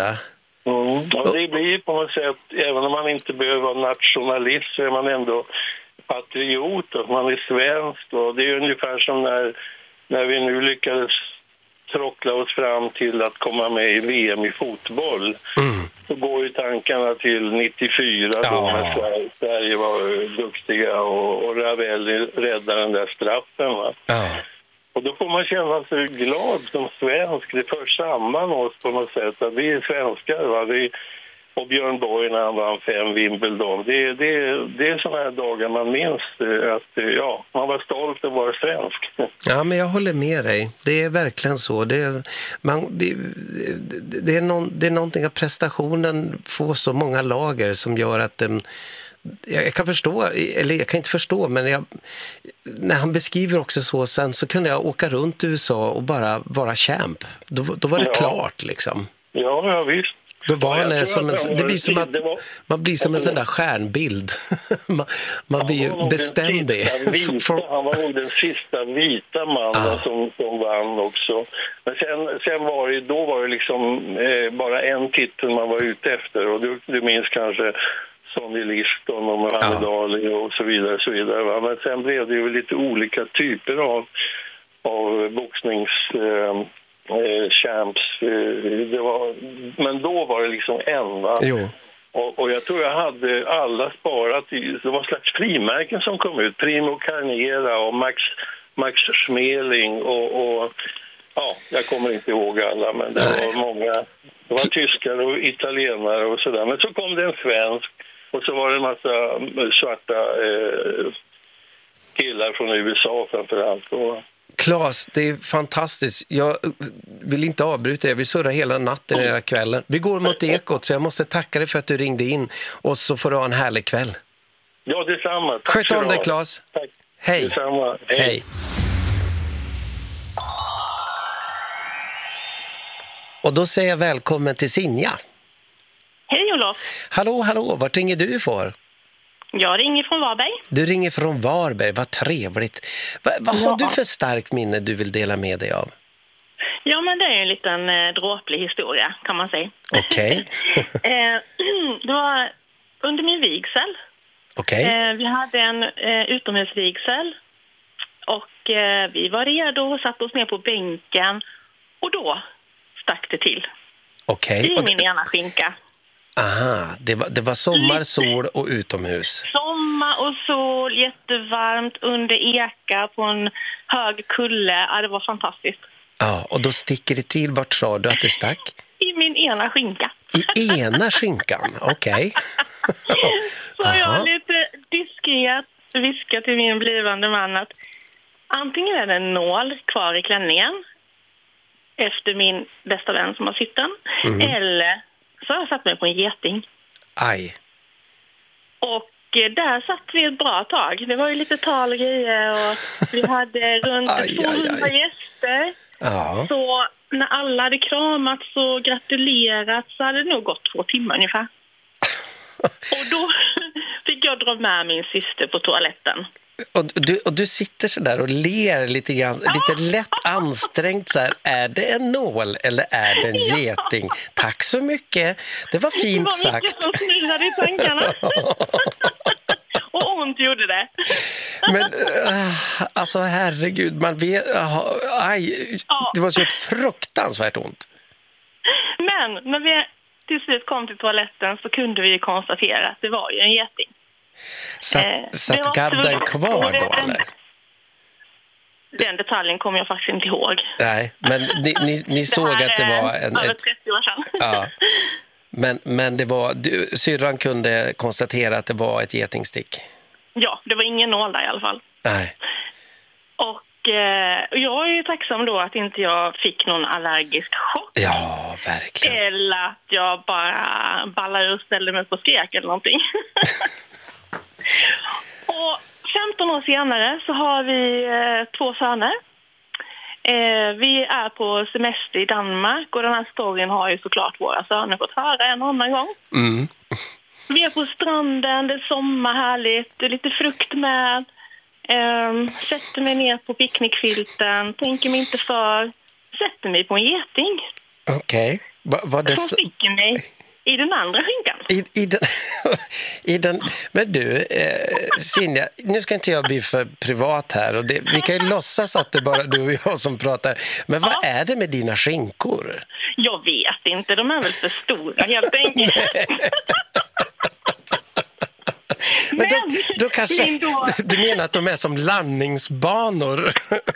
Mm. Ja, det blir på något sätt, även om man inte behöver vara nationalist så är man ändå patriot och man är svensk. Och det är ungefär som när, när vi nu lyckades tråckla oss fram till att komma med i V M i fotboll. Mm. Så går ju tankarna till nittiofyra ja. Då när Sverige, Sverige var duktiga och, och Ravelli räddade den där straffen. Va? Ja. Och då får man känna sig glad som svensk. Det för samman oss på något sätt. Att vi är svenskar. Va? Vi, och Björn Borg när han vann fem Wimbledon. Det, det, det är sådana här dagar man minns. Att ja, man var stolt att vara svensk. Ja, men jag håller med dig. Det är verkligen så. Det är, man, det, det är, någon, det är någonting att prestationen får så många lager som gör att den... Jag kan förstå, eller jag kan inte förstå, men jag, när han beskriver också så sen så kunde jag åka runt i U S A och bara vara champ. Då, då var det ja. klart liksom. Ja, ja visst. Då var ja, det som en, det blir som att var, man blir som en sån där stjärnbild. man man blir beständig. Han var nog den sista vita mannen ah. som, som vann också. Men sen, sen var det, då var det liksom eh, bara en titel man var ute efter. Och du, du minns kanske Sonny Liston och Muhammad ja. Ali och så vidare. Så vidare va? Men sen blev det ju lite olika typer av, av boxnings... Eh, Eh, champs eh, det var, men då var det liksom en va? Jo. Och, och jag tror jag hade alla sparat i, det var slags frimärken som kom ut, Primo Carnera och Max, Max Schmeling och, och ja, jag kommer inte ihåg alla, men det Nej. var många, det var tyskar och italienare och sådär, men så kom det en svensk och så var det en massa svarta eh, killar från U S A framförallt och Claes, det är fantastiskt. Jag vill inte avbryta, jag vill surra hela natten den här kvällen. Vi går mot ekot så jag måste tacka dig för att du ringde in och så får du ha en härlig kväll. Ja, detsamma. Sköt om dig, Claes. Tack. Hej. Detsamma. Hej. Hej. Och då säger jag välkommen till Sinja. Hej Olof. Hallå, hallå. Vart ringer du för? Jag ringer från Varberg. Du ringer från Varberg, vad trevligt. Va, vad har Ja. du för starkt minne du vill dela med dig av? Ja, men det är en liten eh, dråplig historia, kan man säga. Okej. eh, det var under min vigsel. Okej. Eh, vi hade en eh, utomhusvigsel. Och eh, vi var redo och satt oss ner på bänken. Och då stack det till. Okej. I Och min ena skinka. Aha, det var, det var sommar, sol och utomhus. Sommar och sol, jättevarmt, under eka på en hög kulle. Ja, det var fantastiskt. Ja, och då sticker det till. Vart sa du att det stack? I min ena skinka. I ena skinkan, okej. Så jag lite diskret viskade till min blivande man att antingen är det en nål kvar i klänningen efter min bästa vän som har sytt den, mm. eller så har jag satt mig på en geting. Aj. Och där satt vi ett bra tag. Det var ju lite tal och grejer och vi hade runt tvåhundra gäster. Ja. Så när alla hade kramats och gratulerat så hade det nog gått två timmar ungefär. Och då fick jag dra med min syster på toaletten. Och du, och du sitter så där och ler lite grann, lite lätt ansträngt så här. Är det en nål eller är det en geting? Tack så mycket. Det var fint sagt. Det var mycket som snurrade i tankarna. Och ont gjorde det. Men äh, alltså herregud, man vet, äh, aj, det var så fruktansvärt ont. Men när vi till slut kom till toaletten så kunde vi konstatera att det var ju en geting. Satt, eh, satt gadden kvar då, eller? Den detaljen kommer jag faktiskt inte ihåg. Nej, men ni, ni, ni såg att det var en... Över trettio år sedan. Ja, men, men det var... Du, syrran kunde konstatera att det var ett getingstick. Ja, det var ingen nål där i alla fall. Nej. Och eh, jag är ju tacksam då att inte jag fick någon allergisk chock. Ja, verkligen. Eller att jag bara ballade och ställde mig på skrek eller någonting. Och femton år senare så har vi eh, två söner. Eh, vi är på semester i Danmark och den här storyn har ju såklart våra söner fått höra en annan gång. Mm. Vi är på stranden, det är sommar, härligt, det är lite frukt med. Eh, sätter mig ner på picknickfilten, tänker mig inte för, sätter mig på en geting. Okej. Okay. Var det som sticker mig i den andra skinkan. I, i, den, I den... Men du, eh, Sinja, nu ska inte jag bli för privat här. Och det, vi kan ju låtsas att det är bara du och jag som pratar. Men vad ja. är det med dina skinkor? Jag vet inte, de är väl för stora helt enkelt. Men, Men då, då kanske... Då... Du menar att de är som landningsbanor?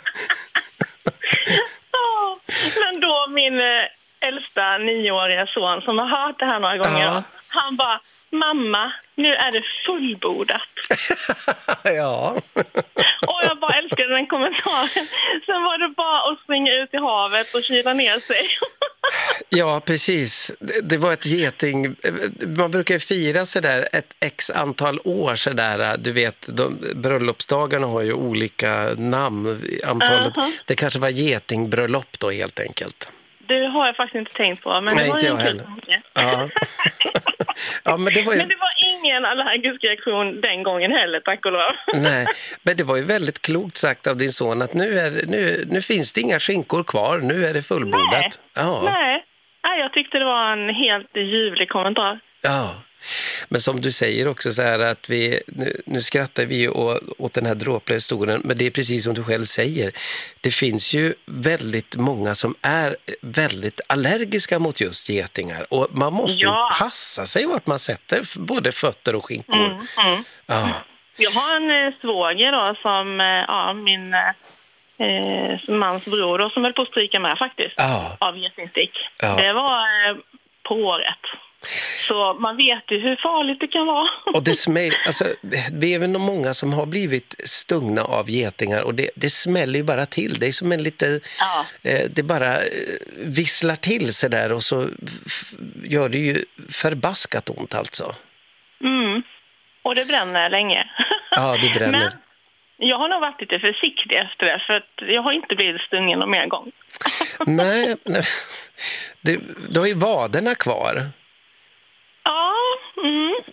Ja, men då min... äldsta nioåriga son som har hört det här några gånger. Ja. Han bara, mamma, nu är det fullbordat. Ja. Och jag bara älskade den kommentaren. Sen var det bara att springa ut i havet och kyla ner sig. Ja, precis. Det var ett geting. Man brukar fira så där ett x antal år så där. Du vet, de, bröllopsdagarna har ju olika namn. Antalet. Uh-huh. Det kanske var getingbröllop då helt enkelt. Det har jag faktiskt inte tänkt på. Men Nej, det var inte jag en heller. Ja. Ja, men, det var ju... men det var ingen allergisk reaktion den gången heller, tack och lov. Nej, men det var ju väldigt klokt sagt av din son att nu, är, nu, nu finns det inga skinkor kvar, nu är det fullbordat. Nej, ja. Nej. Nej, jag tyckte det var en helt ljuvlig kommentar. Ja, men som du säger också så här att vi, nu, nu skrattar vi åt, åt den här dråpliga historien, men det är precis som du själv säger. Det finns ju väldigt många som är väldigt allergiska mot just getingar och man måste ja. ju passa sig vart man sätter både fötter och skinkor. Mm, mm. Ja. Jag har en eh, svåger då som, eh, ja, min eh, mans bror då, som höll på att stryka med faktiskt ja. av getingstick. Ja. Det var eh, på året. Så man vet ju hur farligt det kan vara. Och det smäll, alltså, det är väl många som har blivit stungna av getingar och det, det smäller ju bara till. Det är som en lite, ja. eh, det bara eh, visslar till sig där och så f- gör det ju förbaskat ont alltså. Mm, och det bränner länge. Ja, det bränner. Men jag har nog varit lite försiktig efter det för att jag har inte blivit stungen någon mer gång. Nej, nej. Du, du har ju vaderna kvar. Ja, mm.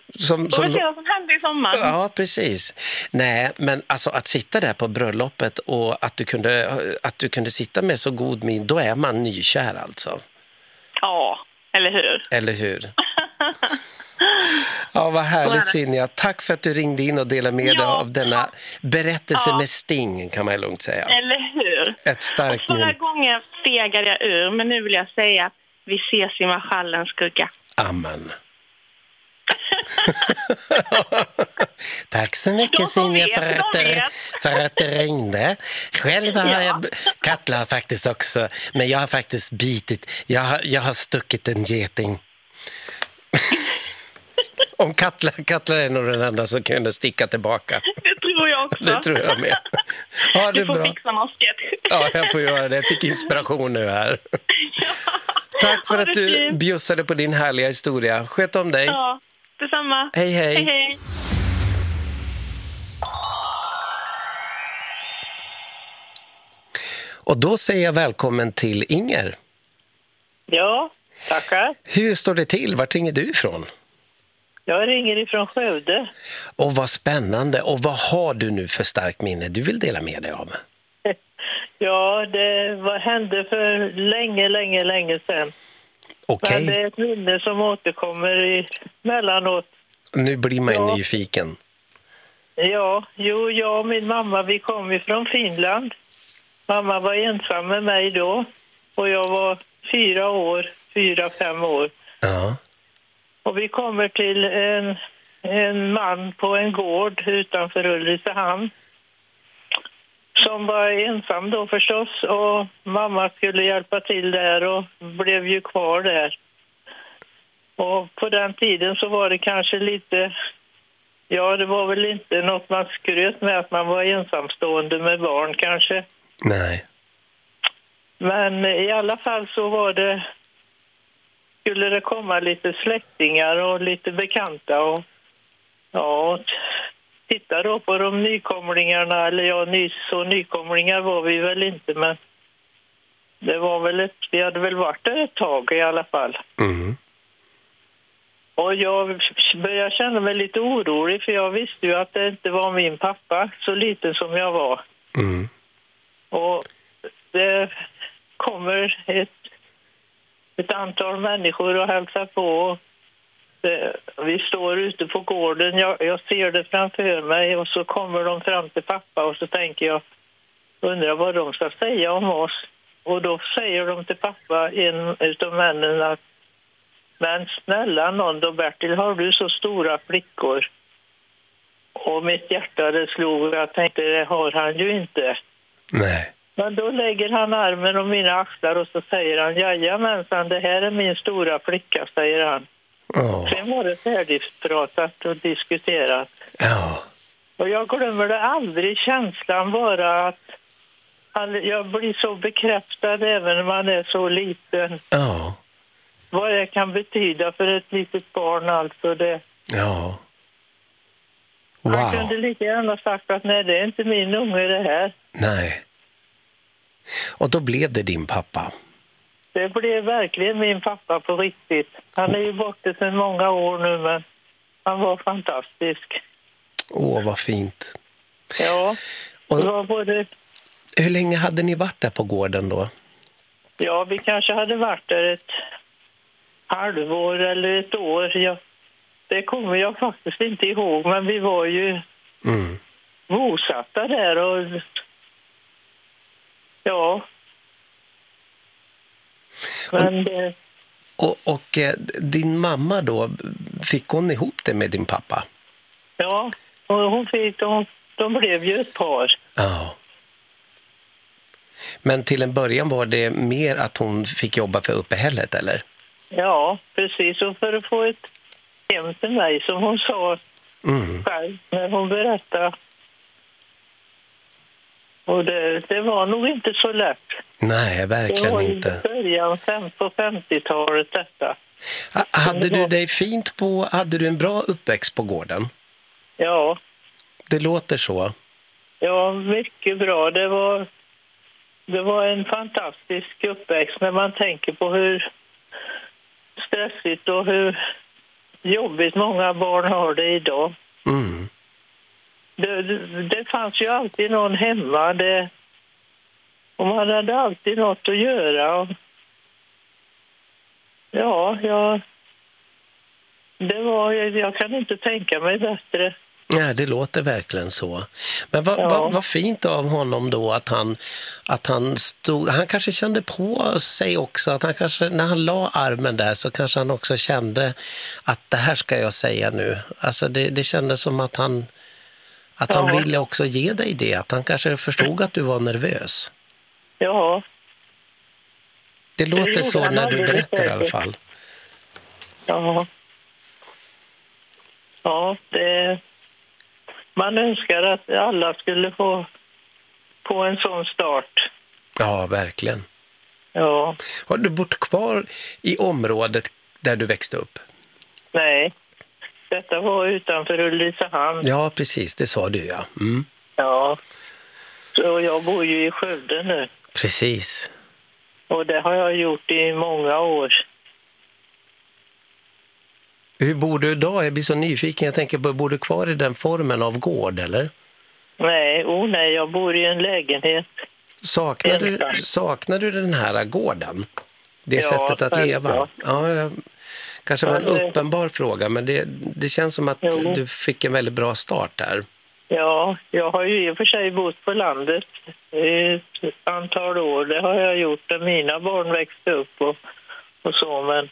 Som, som... Och se vad som händer i sommar. Ja, precis. Nej, men alltså att sitta där på bröllopet och att du kunde, att du kunde sitta med så god min, då är man nykär alltså. Ja, eller hur? Eller hur? Ja, vad härligt Sinja. Tack för att du ringde in och delade med ja. dig av denna berättelse ja. med sting, kan man lugnt säga. Eller hur? Ett starkt och förra gången fegade jag ur, men nu vill jag säga att vi ses i marschallens skugga. Amen. Tack så mycket Sinja för att, det, för att det ringde. Själv har ja. jag Katla har faktiskt också, men jag har faktiskt bitit. Jag har, jag har stuckit en geting. Om Katla, Katla är nog den enda som kunde sticka tillbaka. Det tror jag också. Det tror jag med. Ha det du får bra. Fixa masket. Ja, jag får göra det. Jag fick inspiration nu här. Ja. Tack för att du fint. bjussade på din härliga historia. Sköt om dig. Ja, detsamma. Hej, hej. Hej, hej. Och då säger jag välkommen till Inger. Ja, tackar. Hur står det till? Vart ringer du ifrån? Jag ringer ifrån Skövde. Och vad spännande. Och vad har du nu för starkt minne du vill dela med dig av? Ja, det var, hände för länge, länge, länge sedan. Okej. Men det är ett minne som återkommer i mellanåt. Nu blir man ja. nyfiken. Ja, jo, jag och min mamma, vi kom ifrån Finland. Mamma var ensam med mig då. Och jag var fyra år, fyra, fem år. Ja. Och vi kommer till en, en man på en gård utanför Ulricehamn. Som var ensam då förstås. Och mamma skulle hjälpa till där och blev ju kvar där. Och på den tiden så var det kanske lite... Ja, det var väl inte något man skröt med att man var ensamstående med barn kanske. Nej. Men i alla fall så var det... Skulle det komma lite släktingar och lite bekanta och... Ja, titta då på de nykomlingarna. Eller ja, ny, så nykomlingar var vi väl inte, men... Det var väl ett... Vi hade väl varit där ett tag i alla fall. Mm. Och jag började känna mig lite orolig, för jag visste ju att det inte var min pappa, så liten som jag var. Mm. Och det kommer ett, ett antal människor och hälsar på. Det, vi står ute på gården, jag, jag ser det framför mig, och så kommer de fram till pappa och så tänker jag, undrar vad de ska säga om oss. Och då säger de till pappa, en utav männen, att men snälla någon då, Bertil, har du så stora flickor? Och mitt hjärta det slog och jag tänkte, det har han ju inte. Nej. Men då lägger han armen om mina axlar och så säger han, jajamensan, det här är min stora flicka, säger han. Oh. Sen var det färdigpratat och diskuterat. Ja. Och jag glömmer det aldrig, känslan bara att han, jag blir så bekräftad även när man är så liten. Ja. Vad det kan betyda för ett litet barn, alltså det. Ja. Wow. Han kunde lika gärna sagt att nej, det är inte min unge det här. Nej. Och då blev det din pappa? Det blev verkligen min pappa på riktigt. Han är ju borta sedan många år nu, men han var fantastisk. Åh, vad fint. Ja, det var både... Hur länge hade ni varit där på gården då? Ja, vi kanske hade varit där ett halvår eller ett år. Ja, det kommer jag faktiskt inte ihåg, men vi var ju mm. bosatta där och ja. Men det... Och, och eh, din mamma då, fick hon ihop det med din pappa? Ja, och hon fick, de, de blev ju ett par. Ja. Men till en början var det mer att hon fick jobba för uppehället, eller? Ja, precis. Och för att få ett hem till mig, som hon sa mm. själv när hon berättade. Och det, det var nog inte så lätt. Nej, verkligen inte. Det var i början på femtiotalet detta. Ha, hade du dig fint på, hade du en bra uppväxt på gården? Ja. Det låter så. Ja, mycket bra. Det var, det var en fantastisk uppväxt när man tänker på hur stressigt och hur jobbigt många barn har det idag. Mm. Det, det, det fanns ju alltid någon hemma. Det, och man hade alltid något att göra. Och, ja, jag, det var, jag, jag kan inte tänka mig bättre. Nej, det låter verkligen så. Men vad, Ja. vad, vad fint av honom då att han, att han stod, han kanske kände på sig också att han kanske, när han la armen där så kanske han också kände att det här ska jag säga nu. Alltså det, det kändes som att han, att han Ja. ville också ge dig det, att han kanske förstod att du var nervös. Ja, Det låter gjorde så han när du alldeles berättar i alla säkert. fall. ja. Ja, det... Man önskar att alla skulle få, få en sån start. Ja, verkligen. Ja, Har du bott kvar i området där du växte upp? nej. Detta var utanför Ulricehamn. Ja, precis. Det sa du, ja. Mm. Ja. Så jag bor ju i Skövde nu. Precis. Och det har jag gjort i många år. Hur bor du idag? Jag blir så nyfiken. Jag tänker, bor du kvar i den formen av gård, eller? Nej, oh nej, jag bor i en lägenhet. Saknar du, Ensam. saknar du den här gården? Det Ja, sättet att leva? självklart. Ja, jag, kanske var en Ja, det- uppenbar fråga, men det, det känns som att Jo. du fick en väldigt bra start där. Ja, jag har ju i och för sig bott på landet i ett antal år. Det har jag gjort när mina barn växte upp och, och så, men...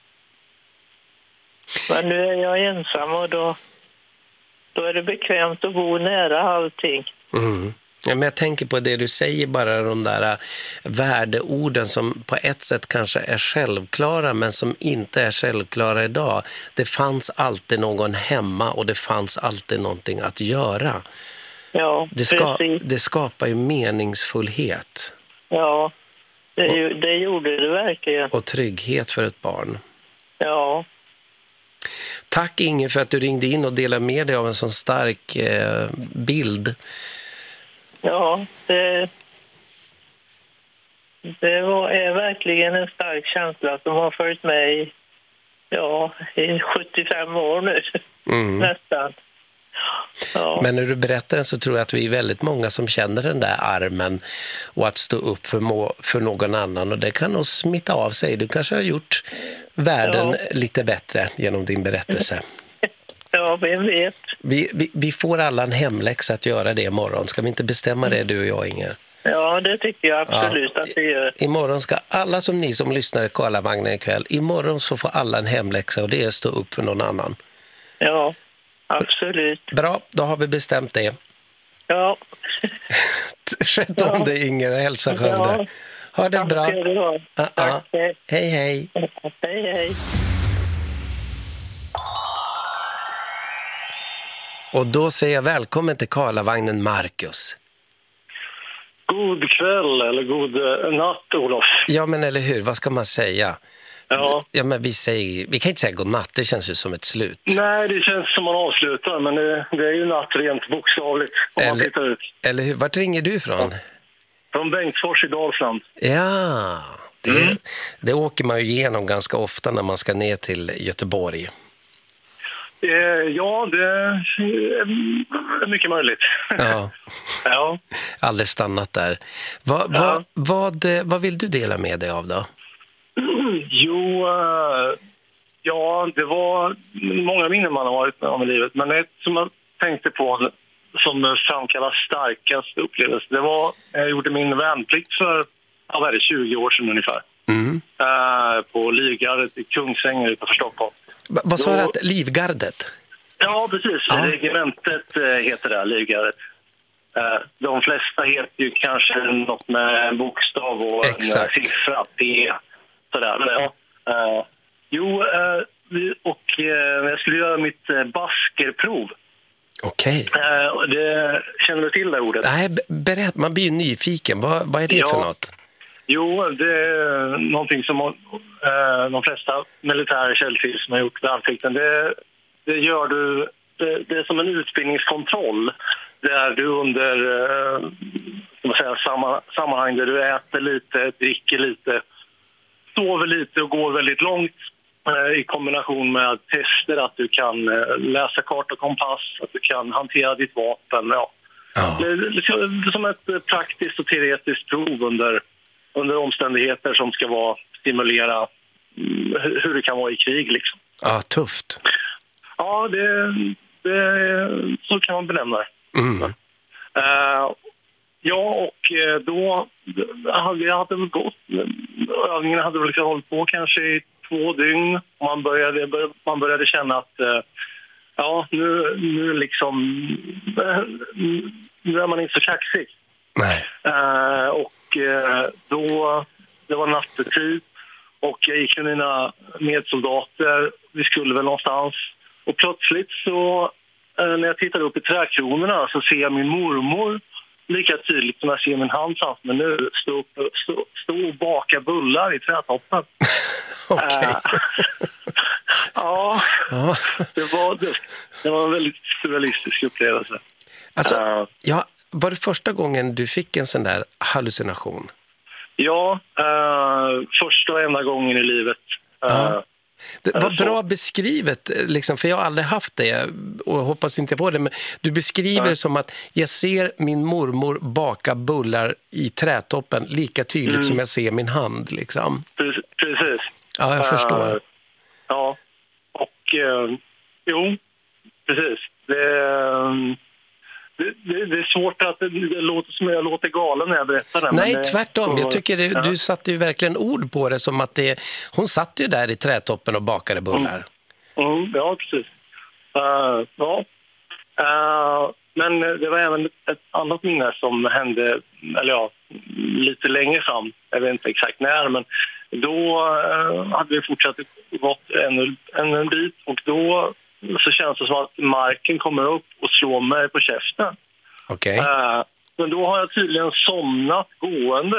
Men nu är jag ensam och då, då är det bekvämt att bo nära allting. Mm. Ja, men jag tänker på det du säger, bara de där äh, värdeorden som på ett sätt kanske är självklara men som inte är självklara idag. Det fanns alltid någon hemma och det fanns alltid någonting att göra. Ja, Det, ska, precis. det skapar ju meningsfullhet Ja, det, ju- det gjorde det verkligen. och trygghet för ett barn. Ja, Tack Inge för att du ringde in och delade med dig av en sån stark eh, bild. ja, det... Det var, är verkligen en stark känsla som har följt med i, ja, i sjuttiofem år nu, Mm. nästan. Ja. Men när du berättar så tror jag att vi är väldigt många som känner den där armen och att stå upp för, må, för någon annan. Och det kan nog smitta av sig. Du kanske har gjort världen Ja. lite bättre genom din berättelse. Ja, vem vet. Vi, vi, vi får alla en hemläxa att göra det imorgon. Ska vi inte bestämma det, du och jag, Inger? Ja, det tycker jag absolut att det gör. Imorgon ska alla som ni som lyssnar i Karlavagnen ikväll, imorgon så får alla en hemläxa och det är att stå upp för någon annan. Ja, absolut. Bra, då har vi bestämt det. Ja. Sköt om Ja. dig Inger och hälsa Skövde. Ja. Ha det Tack bra. ska du ha. Ja, ja. Tack. Hej, hej. Hej, hej. Och då säger jag välkommen till Karlavagnen, Marcus. God kväll eller god eh, natt, Olof. Ja, men eller hur? Vad ska man säga? Ja. Ja, men vi säger, vi kan inte säga god natt, det känns ju som ett slut. Nej, det känns som man avslutar, men det, det är ju natt rent bokstavligt om man Eller- tittar ut. Eller hur? Vart ringer du ifrån? Från Bengtsfors i Dalsland. Ja, det, Mm. det åker man ju igenom ganska ofta när man ska ner till Göteborg. Eh, ja, det är mycket möjligt. Ja, Ja. aldrig stannat där. Va, Ja. va, vad, eh, vad vill du dela med dig av då? Jo, eh, ja, det var många minnen man har varit med om i livet. Men ett som jag tänkte på som framkallar starkast upplevelse, det var jag gjorde min värnplikt för ja, vad är det, tjugo år sedan ungefär. Mm. Eh, på Livgardet i Kungsängen utanför Stockholm. Va, vad sa Då- du att Livgardet? Ja, precis. Ja. Regementet eh, heter det, Livgardet. Eh, de flesta heter ju kanske något med en bokstav och Exakt. en siffra, P. Sådär. Men, ja. eh, jo, eh, vi- och eh, jag skulle göra mitt eh, baskerprov. Okej. Eh, och det, känner du till det ordet? Nej, be- berätt, man blir ju nyfiken. Vad, vad är det Ja. för något? Jo, det är någonting som eh, de flesta militärer känner till som har gjort värnplikten. Det, det gör du, det, det är som en utbildningskontroll där du under eh, ska man säga, samma, sammanhang där du äter lite, dricker lite, sover lite och går väldigt långt i kombination med tester att du kan läsa karta och kompass, att du kan hantera ditt vapen. Ja. Oh. Det är som ett praktiskt och teoretiskt prov under, under omständigheter som ska vara, stimulera hur det kan vara i krig. Liksom. Ja, tufft. Ja, det, det, så kan man benämna det. Mm. Uh, ja, och då hade jag hade gått, övningen hade väl hållit på kanske i två dygn. Man började, man började känna att uh, ja, nu, nu liksom nu är man inte så kaxig. Nej. Uh, och uh, då, det var nattetid och jag gick med mina medsoldater. Vi skulle väl någonstans. Och plötsligt så, uh, när jag tittar upp i trädkronorna så ser jag min mormor lika tydligt som jag ser min hand framför mig nu stå, upp, stå, stå och baka bullar i trädtoppen. Okej. Uh, ja, ja. Det, var, det, det var en väldigt surrealistisk upplevelse. Alltså, uh, ja, var det första gången du fick en sån där hallucination? Ja, uh, första och enda gången i livet. Uh, ja. Det var bra beskrivet, liksom, för jag har aldrig haft det och hoppas inte på det, men du beskriver ja. det som att jag ser min mormor baka bullar i trädtoppen lika tydligt mm. som jag ser min hand. Liksom. Precis. Ja, jag förstår. Uh, ja, och uh, jo, precis. Det, uh, det, det, det är svårt att det, det låter som jag låter galen när jag berättar det. Nej, men, tvärtom. Jag tycker det, ja. du satte ju verkligen ord på det som att det, hon satt ju där i trädtoppen och bakade bullar. Mm. Mm, ja, precis. Uh, ja. Uh, men det var även ett annat minne som hände, eller ja, lite längre fram. Jag vet inte exakt när, men då uh, hade vi fortsatt gått en, en, en bit och då så känns det som att marken kommer upp och slår mig på käften. Okej. Okay. Uh, men då har jag tydligen somnat gående.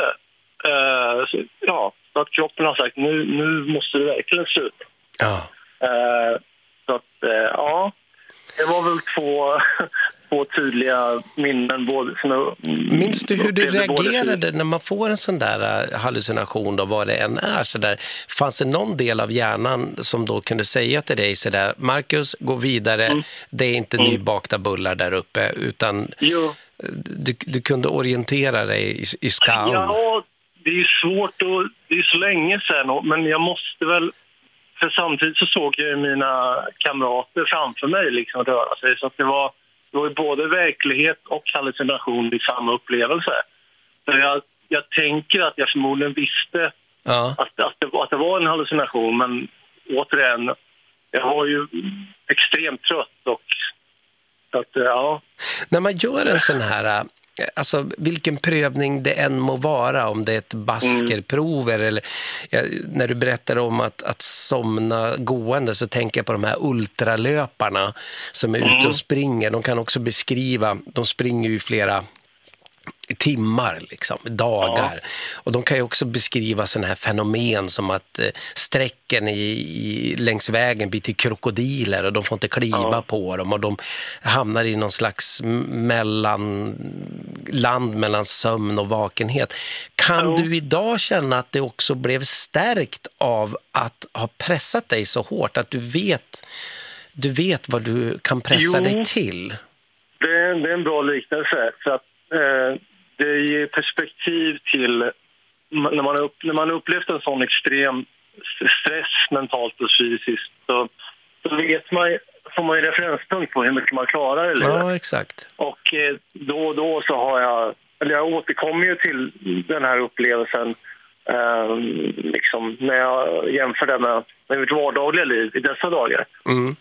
Uh, så, ja, så att kroppen har sagt, nu, nu måste det verkligen sluta. Ja. Uh, så att, uh, ja, det var väl två, två tydliga minnen. Både, som jag, minns du hur du reagerade både... när man får en sån där hallucination då, vad det än är så där? Fanns det någon del av hjärnan som då kunde säga till dig så där, Marcus, gå vidare, mm. det är inte mm. nybakta bullar där uppe, utan du, du kunde orientera dig i, i skall? Ja, det är svårt och det är så länge sedan, men jag måste väl, för samtidigt så såg jag mina kamrater framför mig liksom röra sig, så att det var Det var både verklighet och hallucination i samma upplevelse. Så jag, jag tänker att jag förmodligen visste ja. att, att, det, att det var en hallucination. Men återigen, jag var ju extremt trött. Och, så att, ja. När man gör en sån här, alltså vilken prövning det än må vara, om det är ett baskerprov mm. eller ja, när du berättar om att, att somna gående, så tänker jag på de här ultralöparna som är mm. ute och springer. De kan också beskriva, de springer ju flera timmar, liksom, dagar. Ja. Och de kan ju också beskriva sådana här fenomen som att eh, sträcken i, i, längs vägen blir till krokodiler och de får inte kliva ja. på dem och de hamnar i någon slags mellan, land mellan sömn och vakenhet. Kan ja. du idag känna att det också blev stärkt av att ha pressat dig så hårt att du vet, du vet vad du kan pressa jo. dig till? Det är, det är en bra liknelse, för att eh, det ger perspektiv till när man, upp, när man upplevt en sån extrem stress mentalt och fysiskt, så, så vet man, får man ju referenspunkt på hur mycket man klarar i livet. Ja, exakt. Och eh, då och då så har jag, eller jag återkommer ju till den här upplevelsen eh, liksom, när jag jämför det med, med mitt vardagliga liv i dessa dagar. Mm.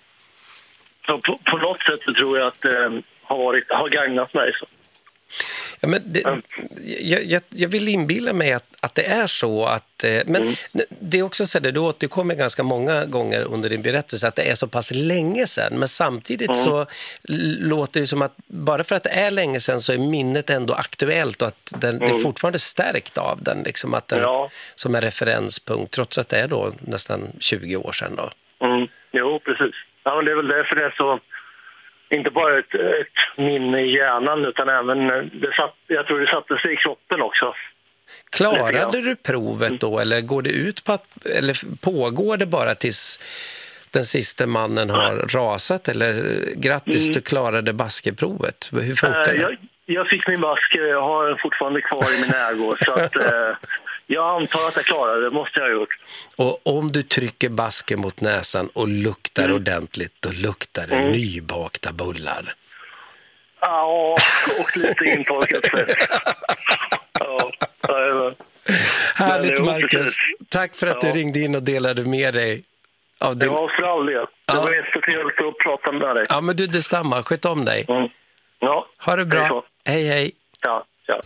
Så på, på något sätt så tror jag att det eh, har, varit, har gagnat mig så. Ja, men det, jag, jag, jag vill inbilla mig att, att det är så att, men mm. det är också så att du återkommer ganska många gånger under din berättelse att det är så pass länge sedan, men samtidigt mm. så låter det som att bara för att det är länge sedan så är minnet ändå aktuellt och att den, mm. det är fortfarande stärkt av den, liksom att den ja. som en referenspunkt, trots att det är då nästan tjugo år sedan då. Mm. Jo, precis. Ja, men det är väl därför det är så. Inte bara ett, ett minne i hjärnan utan även, det satt, jag tror det satte sig i kroppen också. Klarade du provet då, eller går det ut på att, eller pågår det bara tills den sista mannen har rasat, eller grattis, mm. du klarade baskeprovet? Hur funkar det? Jag, jag fick min baske, jag har den fortfarande kvar i min ägo, så att eh, jag antar att jag klarade det, måste jag ha gjort. Och om du trycker basken mot näsan och luktar mm. ordentligt, då luktar det mm. nybakta bullar. Ja, och lite intorkat fett. Ja, ja. Härligt, Marcus. Tack för att ja. du ringde in och delade med dig av din... Ja, för all del. Det ja. var jättetrevligt att prata med dig. Ja, men du, detsamma. Sköt om dig. Mm. Ja. Ha det bra. Hej, hej. Ja, ja.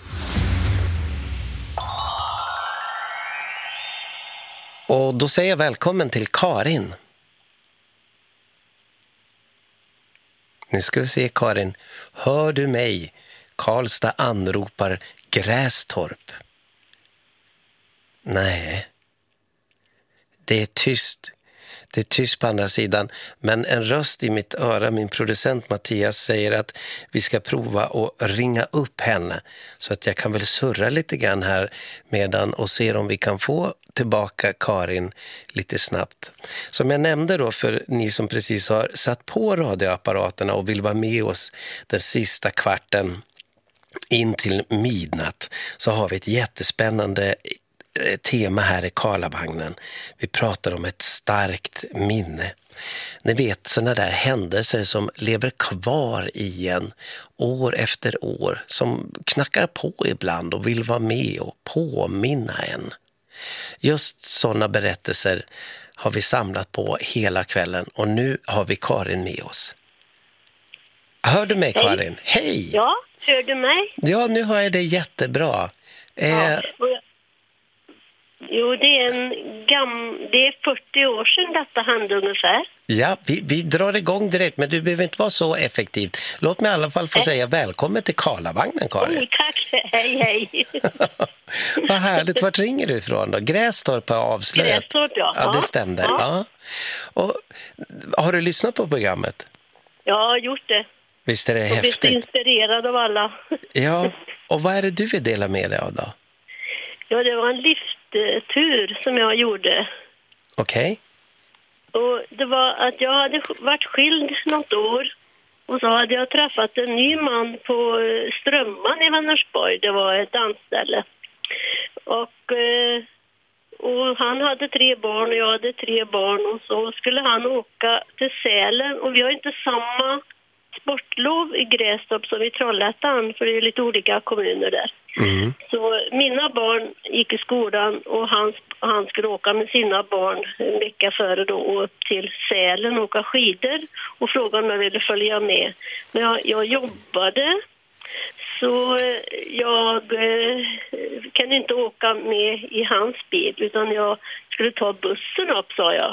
Och då säger jag välkommen till Karin. Nu ska vi se, Karin. Hör du mig? Karlstad anropar Grästorp. Nej. Det är tyst. Det är tyst på andra sidan. Men en röst i mitt öra, min producent Mattias, säger att vi ska prova att ringa upp henne. Så att jag kan väl surra lite grann här medan och se om vi kan få tillbaka Karin lite snabbt. Som jag nämnde då, för ni som precis har satt på radioapparaterna och vill vara med oss den sista kvarten in till midnatt, så har vi ett jättespännande tema här i Karlavagnen. Vi pratar om ett starkt minne. Ni vet, sådana där händelser som lever kvar i en år efter år, som knackar på ibland och vill vara med och påminna en. Just sådana berättelser har vi samlat på hela kvällen, och nu har vi Karin med oss. Hör du mig, Karin? Hej! Hej. Ja, hör du mig? Ja, nu hör jag det jättebra. Eh... Ja. Jo, det är en gam... det är fyrtio år sedan detta hände ungefär. Ja, vi, vi drar igång direkt, men du behöver inte vara så effektiv. Låt mig i alla fall få äh. säga välkommen till Karlavagnen, Karin. Oh, tack, hej, hej. Vad härligt, vart ringer du ifrån då? Grästorp har avslöjat. Grästorp, ja. Ja, det stämde. Ja. Ja. Och, har du lyssnat på programmet? Ja, jag har gjort det. Visst är det och häftigt? Jag blir inspirerad av alla. Ja, och vad är det du vill dela med dig av då? Ja, det var en lifttur som jag gjorde. Okej. Okay. Och det var att jag hade varit skild något år. Och så hade jag träffat en ny man på Strömman i Vänersborg. Det var ett dansställe. Och, och han hade tre barn och jag hade tre barn. Och så skulle han åka till Sälen. Och vi har inte samma sportlov i Grästorp som i Trollhättan. För det är lite olika kommuner där. Mm. Så mina barn gick i skolan och han, han skulle åka med sina barn en vecka före då upp till Sälen och åka skidor och frågade om jag ville följa med. Men jag, jag jobbade, så jag eh, kan inte åka med i hans bil utan jag skulle ta bussen upp, sa jag.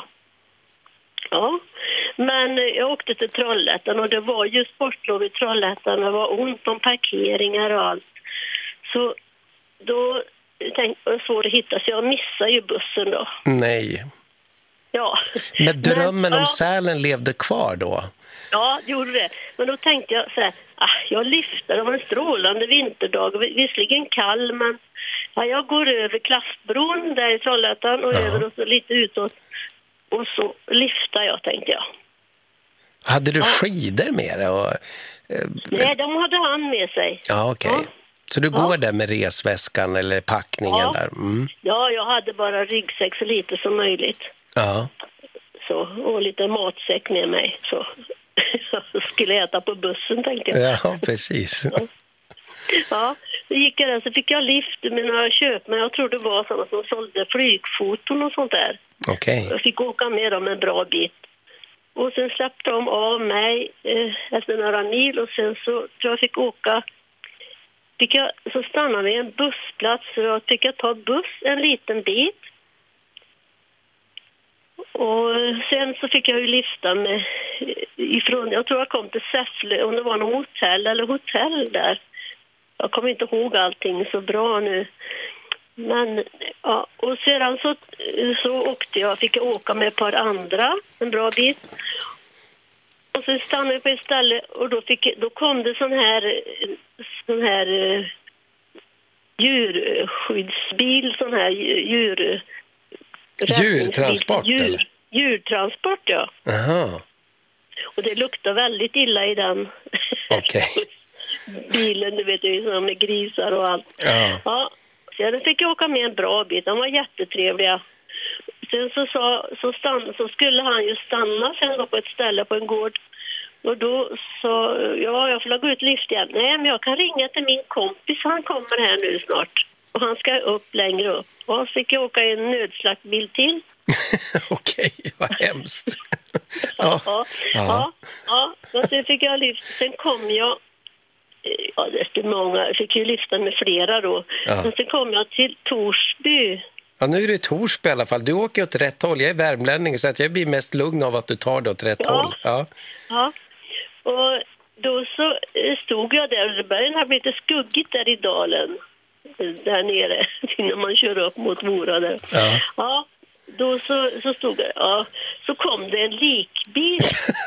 Ja, men jag åkte till Trollhättan och det var ju sportlov i Trollhättan. Det var ont om parkeringar och allt. Så då tänkte jag svårt att hitta, så jag missade ju bussen då. Nej. Ja. Men drömmen Men, om ja. Sälen levde kvar då? Ja, det gjorde det. Men då tänkte jag så här, ah, jag lyfter, det var en strålande vinterdag. Visserligen kall, men ja, jag går över Klaffbron där i Trollhättan och ja. över och så lite utåt. Och så lyfter jag, tänkte jag. Hade du ja. skidor med dig? Och, eh, Nej, de hade han med sig. Ja, okej. Okay. Ja. Så du går ja. där med resväskan eller packningen ja. där? Mm. Ja, jag hade bara ryggsäck så lite som möjligt. Ja. Så, och lite matsäck med mig. Så jag skulle äta på bussen, tänkte jag. Ja, precis. Ja, ja, så gick jag där, så fick jag lift med några köp. Men jag tror det var sådana som sålde flygfoton och sånt där. Okej. Okay. Jag fick åka med dem en bra bit. Och sen släppte de av mig eh, efter några mil. Och sen så tror jag fick åka... Fick jag, så stannade vi i en bussplats, så jag fick jag ta buss en liten bit. Och sen så fick jag ju lyfta med ifrån, jag tror jag kom till Säffle, om det var någon hotell eller hotell där. Jag kommer inte ihåg allting så bra nu. Men ja, och sedan så, så åkte jag, fick jag åka med ett par andra en bra bit. Och så stannade jag på ett ställe och då, fick, då kom det sån här, sån här djurskyddsbil, sån här djur... Djurtransport, djur, eller? Djurtransport, ja. Aha. Och det luktar väldigt illa i den Okej. bilen, du vet ju, som med grisar och allt. Ja. Ja, så då fick jag åka med en bra bit. De var jättetrevliga. Sen så, så, så, stann, så skulle han ju stanna sen då på ett ställe på en gård. Och då så, ja, jag får gå ut lift igen. Nej, men jag kan ringa till min kompis. Han kommer här nu snart. Och han ska upp längre upp. Och så fick jag åka i en nödslaktbil till. Okej, vad hemskt. ja, ja, ja. ja, ja. Sen fick jag lift. Sen kom jag, ja, det är många, jag fick ju lyfta med flera då. Ja. Men sen kom jag till Torsby. Ja, nu är det Torsby i alla fall. Du åker åt rätt håll. Jag är värmlänning så att jag blir mest lugn av att du tar det åt rätt ja. håll. Ja. Ja, och då så stod jag där och det började bli lite skuggigt där i dalen. Där nere, innan man kör upp mot Mora där. Ja. Ja, då så, så stod jag, ja, så kom det en likbil.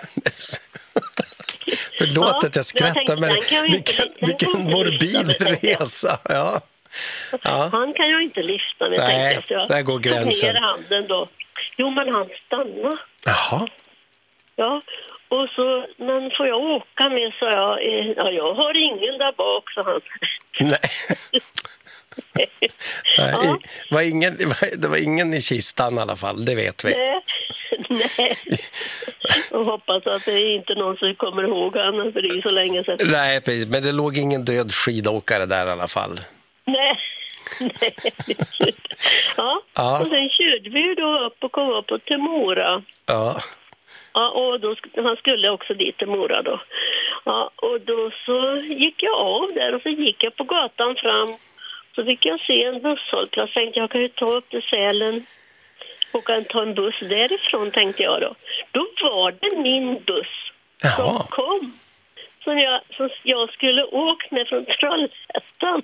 Förlåt ja, att jag skrattar, jag men tänkte, vilken, inte, vilken morbid resa. Ja. Ja. Han kan jag inte lyfta med. Nej, tänkte jag. där går gränsen. Ner handen då. Jo, men han stannade. Jaha. Ja, och så, men får jag åka med, så jag, ja, jag har ingen där bak, så han. Nej. Nej, ja. var ingen, det var ingen i kistan i alla fall, det vet vi. Nej, nej. Och hoppas att det är inte någon som kommer ihåg han, för det är så länge sedan. Nej, precis, men det låg ingen död skidåkare där i alla fall. Nej, nej. Ja, ja. Och sen körde vi då upp och kom upp till Mora. Ja. Ja, och då, han skulle också dit till Mora då. Ja, och då så gick jag av där och så gick jag på gatan fram. Så fick jag se en busshållplats. Tänkte jag kan ju ta upp till Sälen och kan ta en buss därifrån, tänkte jag då. Då var det min buss Jaha. som kom. Som jag, som jag skulle åka med från Trollhättan.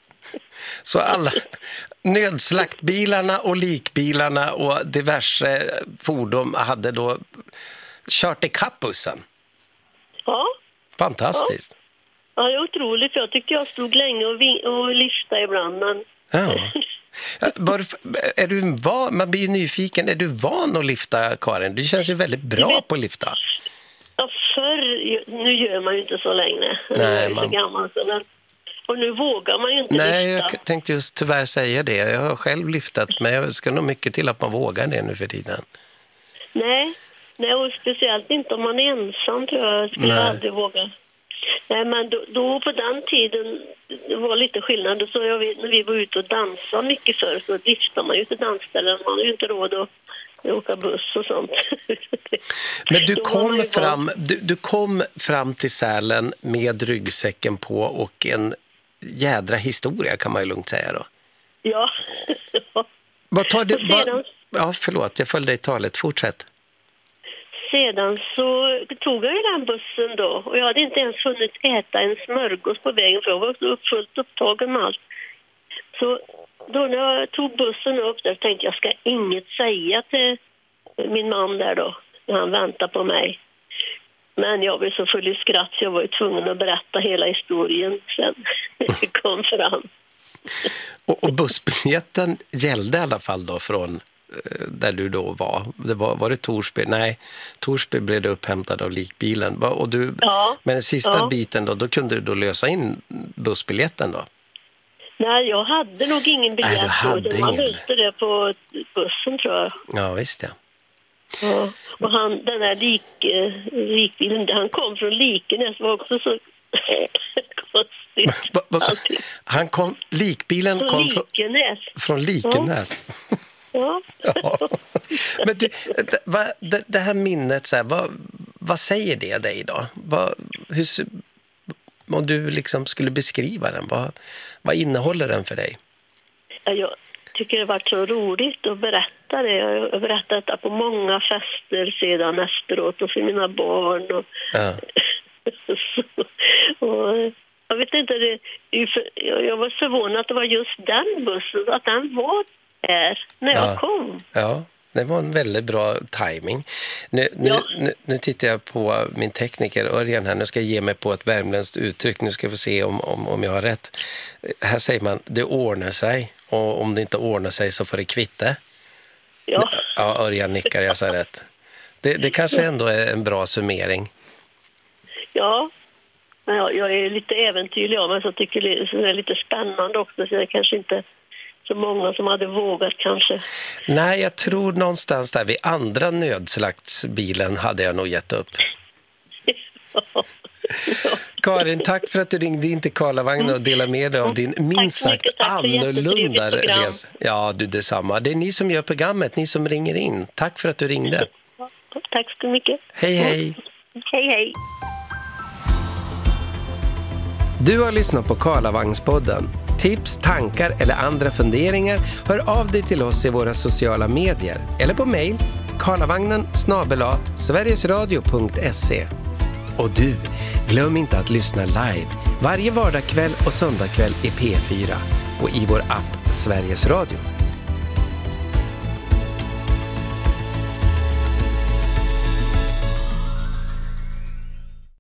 Så alla nödslaktbilarna och likbilarna och diverse fordon hade då kört i kapp bussen. Ja. Fantastiskt. Ja. Ja, det är otroligt. Jag tyckte jag stod länge och, ving- och lyfta ibland. Men... Ja. Var, är du van, man blir ju nyfiken. Är du van att lyfta, Karin? Du känns ju väldigt bra vet, på att lyfta. Ja, förr, nu gör man ju inte så länge. Nej, jag är man... så gammal. Så men, och nu vågar man ju inte Nej, lyfta. Jag tänkte just tyvärr säga det. Jag har själv lyftat, men jag ska nog mycket till att man vågar det nu för tiden. Nej, nej och speciellt inte om man är ensam, tror jag. Jag skulle Nej. aldrig våga. Nej, men då, då på den tiden det var lite skillnad. Så jag vet, när vi var ute och dansade mycket förr så lyfte man ju till dansställen. Man hade ju inte råd att, att åka buss och sånt. Men du kom, fram, du, du kom fram till Sälen med ryggsäcken på och en jädra historia, kan man ju lugnt säga då. Ja. Vad tar du... Sedan... Ja, förlåt, jag följde i talet. Fortsätt. Sedan så tog jag ju den bussen då. Och jag hade inte ens hunnit äta en smörgås på vägen, för jag var så fullt upptagen med allt. Så då när jag tog bussen upp där tänkte jag ska inget säga till min man där då, när han väntade på mig. Men jag blev så full i skratt så jag var ju tvungen att berätta hela historien sen när det kom fram. Och, och bussbiljetten gällde i alla fall då från där du då var. Det var, var det Torsby? Nej, Torsby blev det upphämtad av likbilen. Och du, ja, men den sista ja. biten då, då kunde du då lösa in bussbiljetten då? Nej, jag hade nog ingen biljett. Nej, du hade man ingen. löste det på bussen, tror jag. Ja, visst ja. Ja, och han, den här lik, likbilen, han kom från Likenäs, var också så konstigt. Va, va, han kom, likbilen från kom Likenäs. Från, från Likenäs? Ja. Ja. Men du, det, va, det, det här minnet, så här, vad, vad säger det dig då? Vad, hur, om du liksom skulle beskriva den, vad, vad innehåller den för dig? Ja, jag tycker det har varit så roligt att berätta det. Jag har berättat det på många fester sedan efteråt och för mina barn. Och, ja. och jag vet inte, det, jag var förvånad att det var just den bussen, att den var där när ja. jag kom. Ja, Det var en väldigt bra timing. Nu, nu, Ja. nu, nu tittar jag på min tekniker Örjan här. Nu ska jag ge mig på ett värmländskt uttryck. Nu ska vi se om, om, om jag har rätt. Här säger man, det ordnar sig. Och om det inte ordnar sig så får det kvitta. Ja. Ja, Örjan nickar, jag sa rätt. Det, det kanske ändå är en bra summering. Ja. Men jag, jag är lite äventyrlig av mig, så jag tycker det är lite spännande också. Så det är kanske inte så många som hade vågat kanske. Nej, jag tror någonstans där vid andra nödslaktsbilen hade jag nog gett upp. Ja. Karin, tack för att du ringde in till Karlavagn och delade med dig av din minst sagt annorlunda resa. Ja, du detsamma. Det är ni som gör programmet, ni som ringer in. Tack för att du ringde. Tack så mycket. Hej, hej. Hej, hej. Du har lyssnat på Karlavagnspodden. Tips, tankar eller andra funderingar, hör av dig till oss i våra sociala medier eller på mejl karlavagnen snabel-a sverigesradio punkt se. Och du, glöm inte att lyssna live varje vardagskväll och söndagkväll i P fyra och i vår app Sveriges Radio.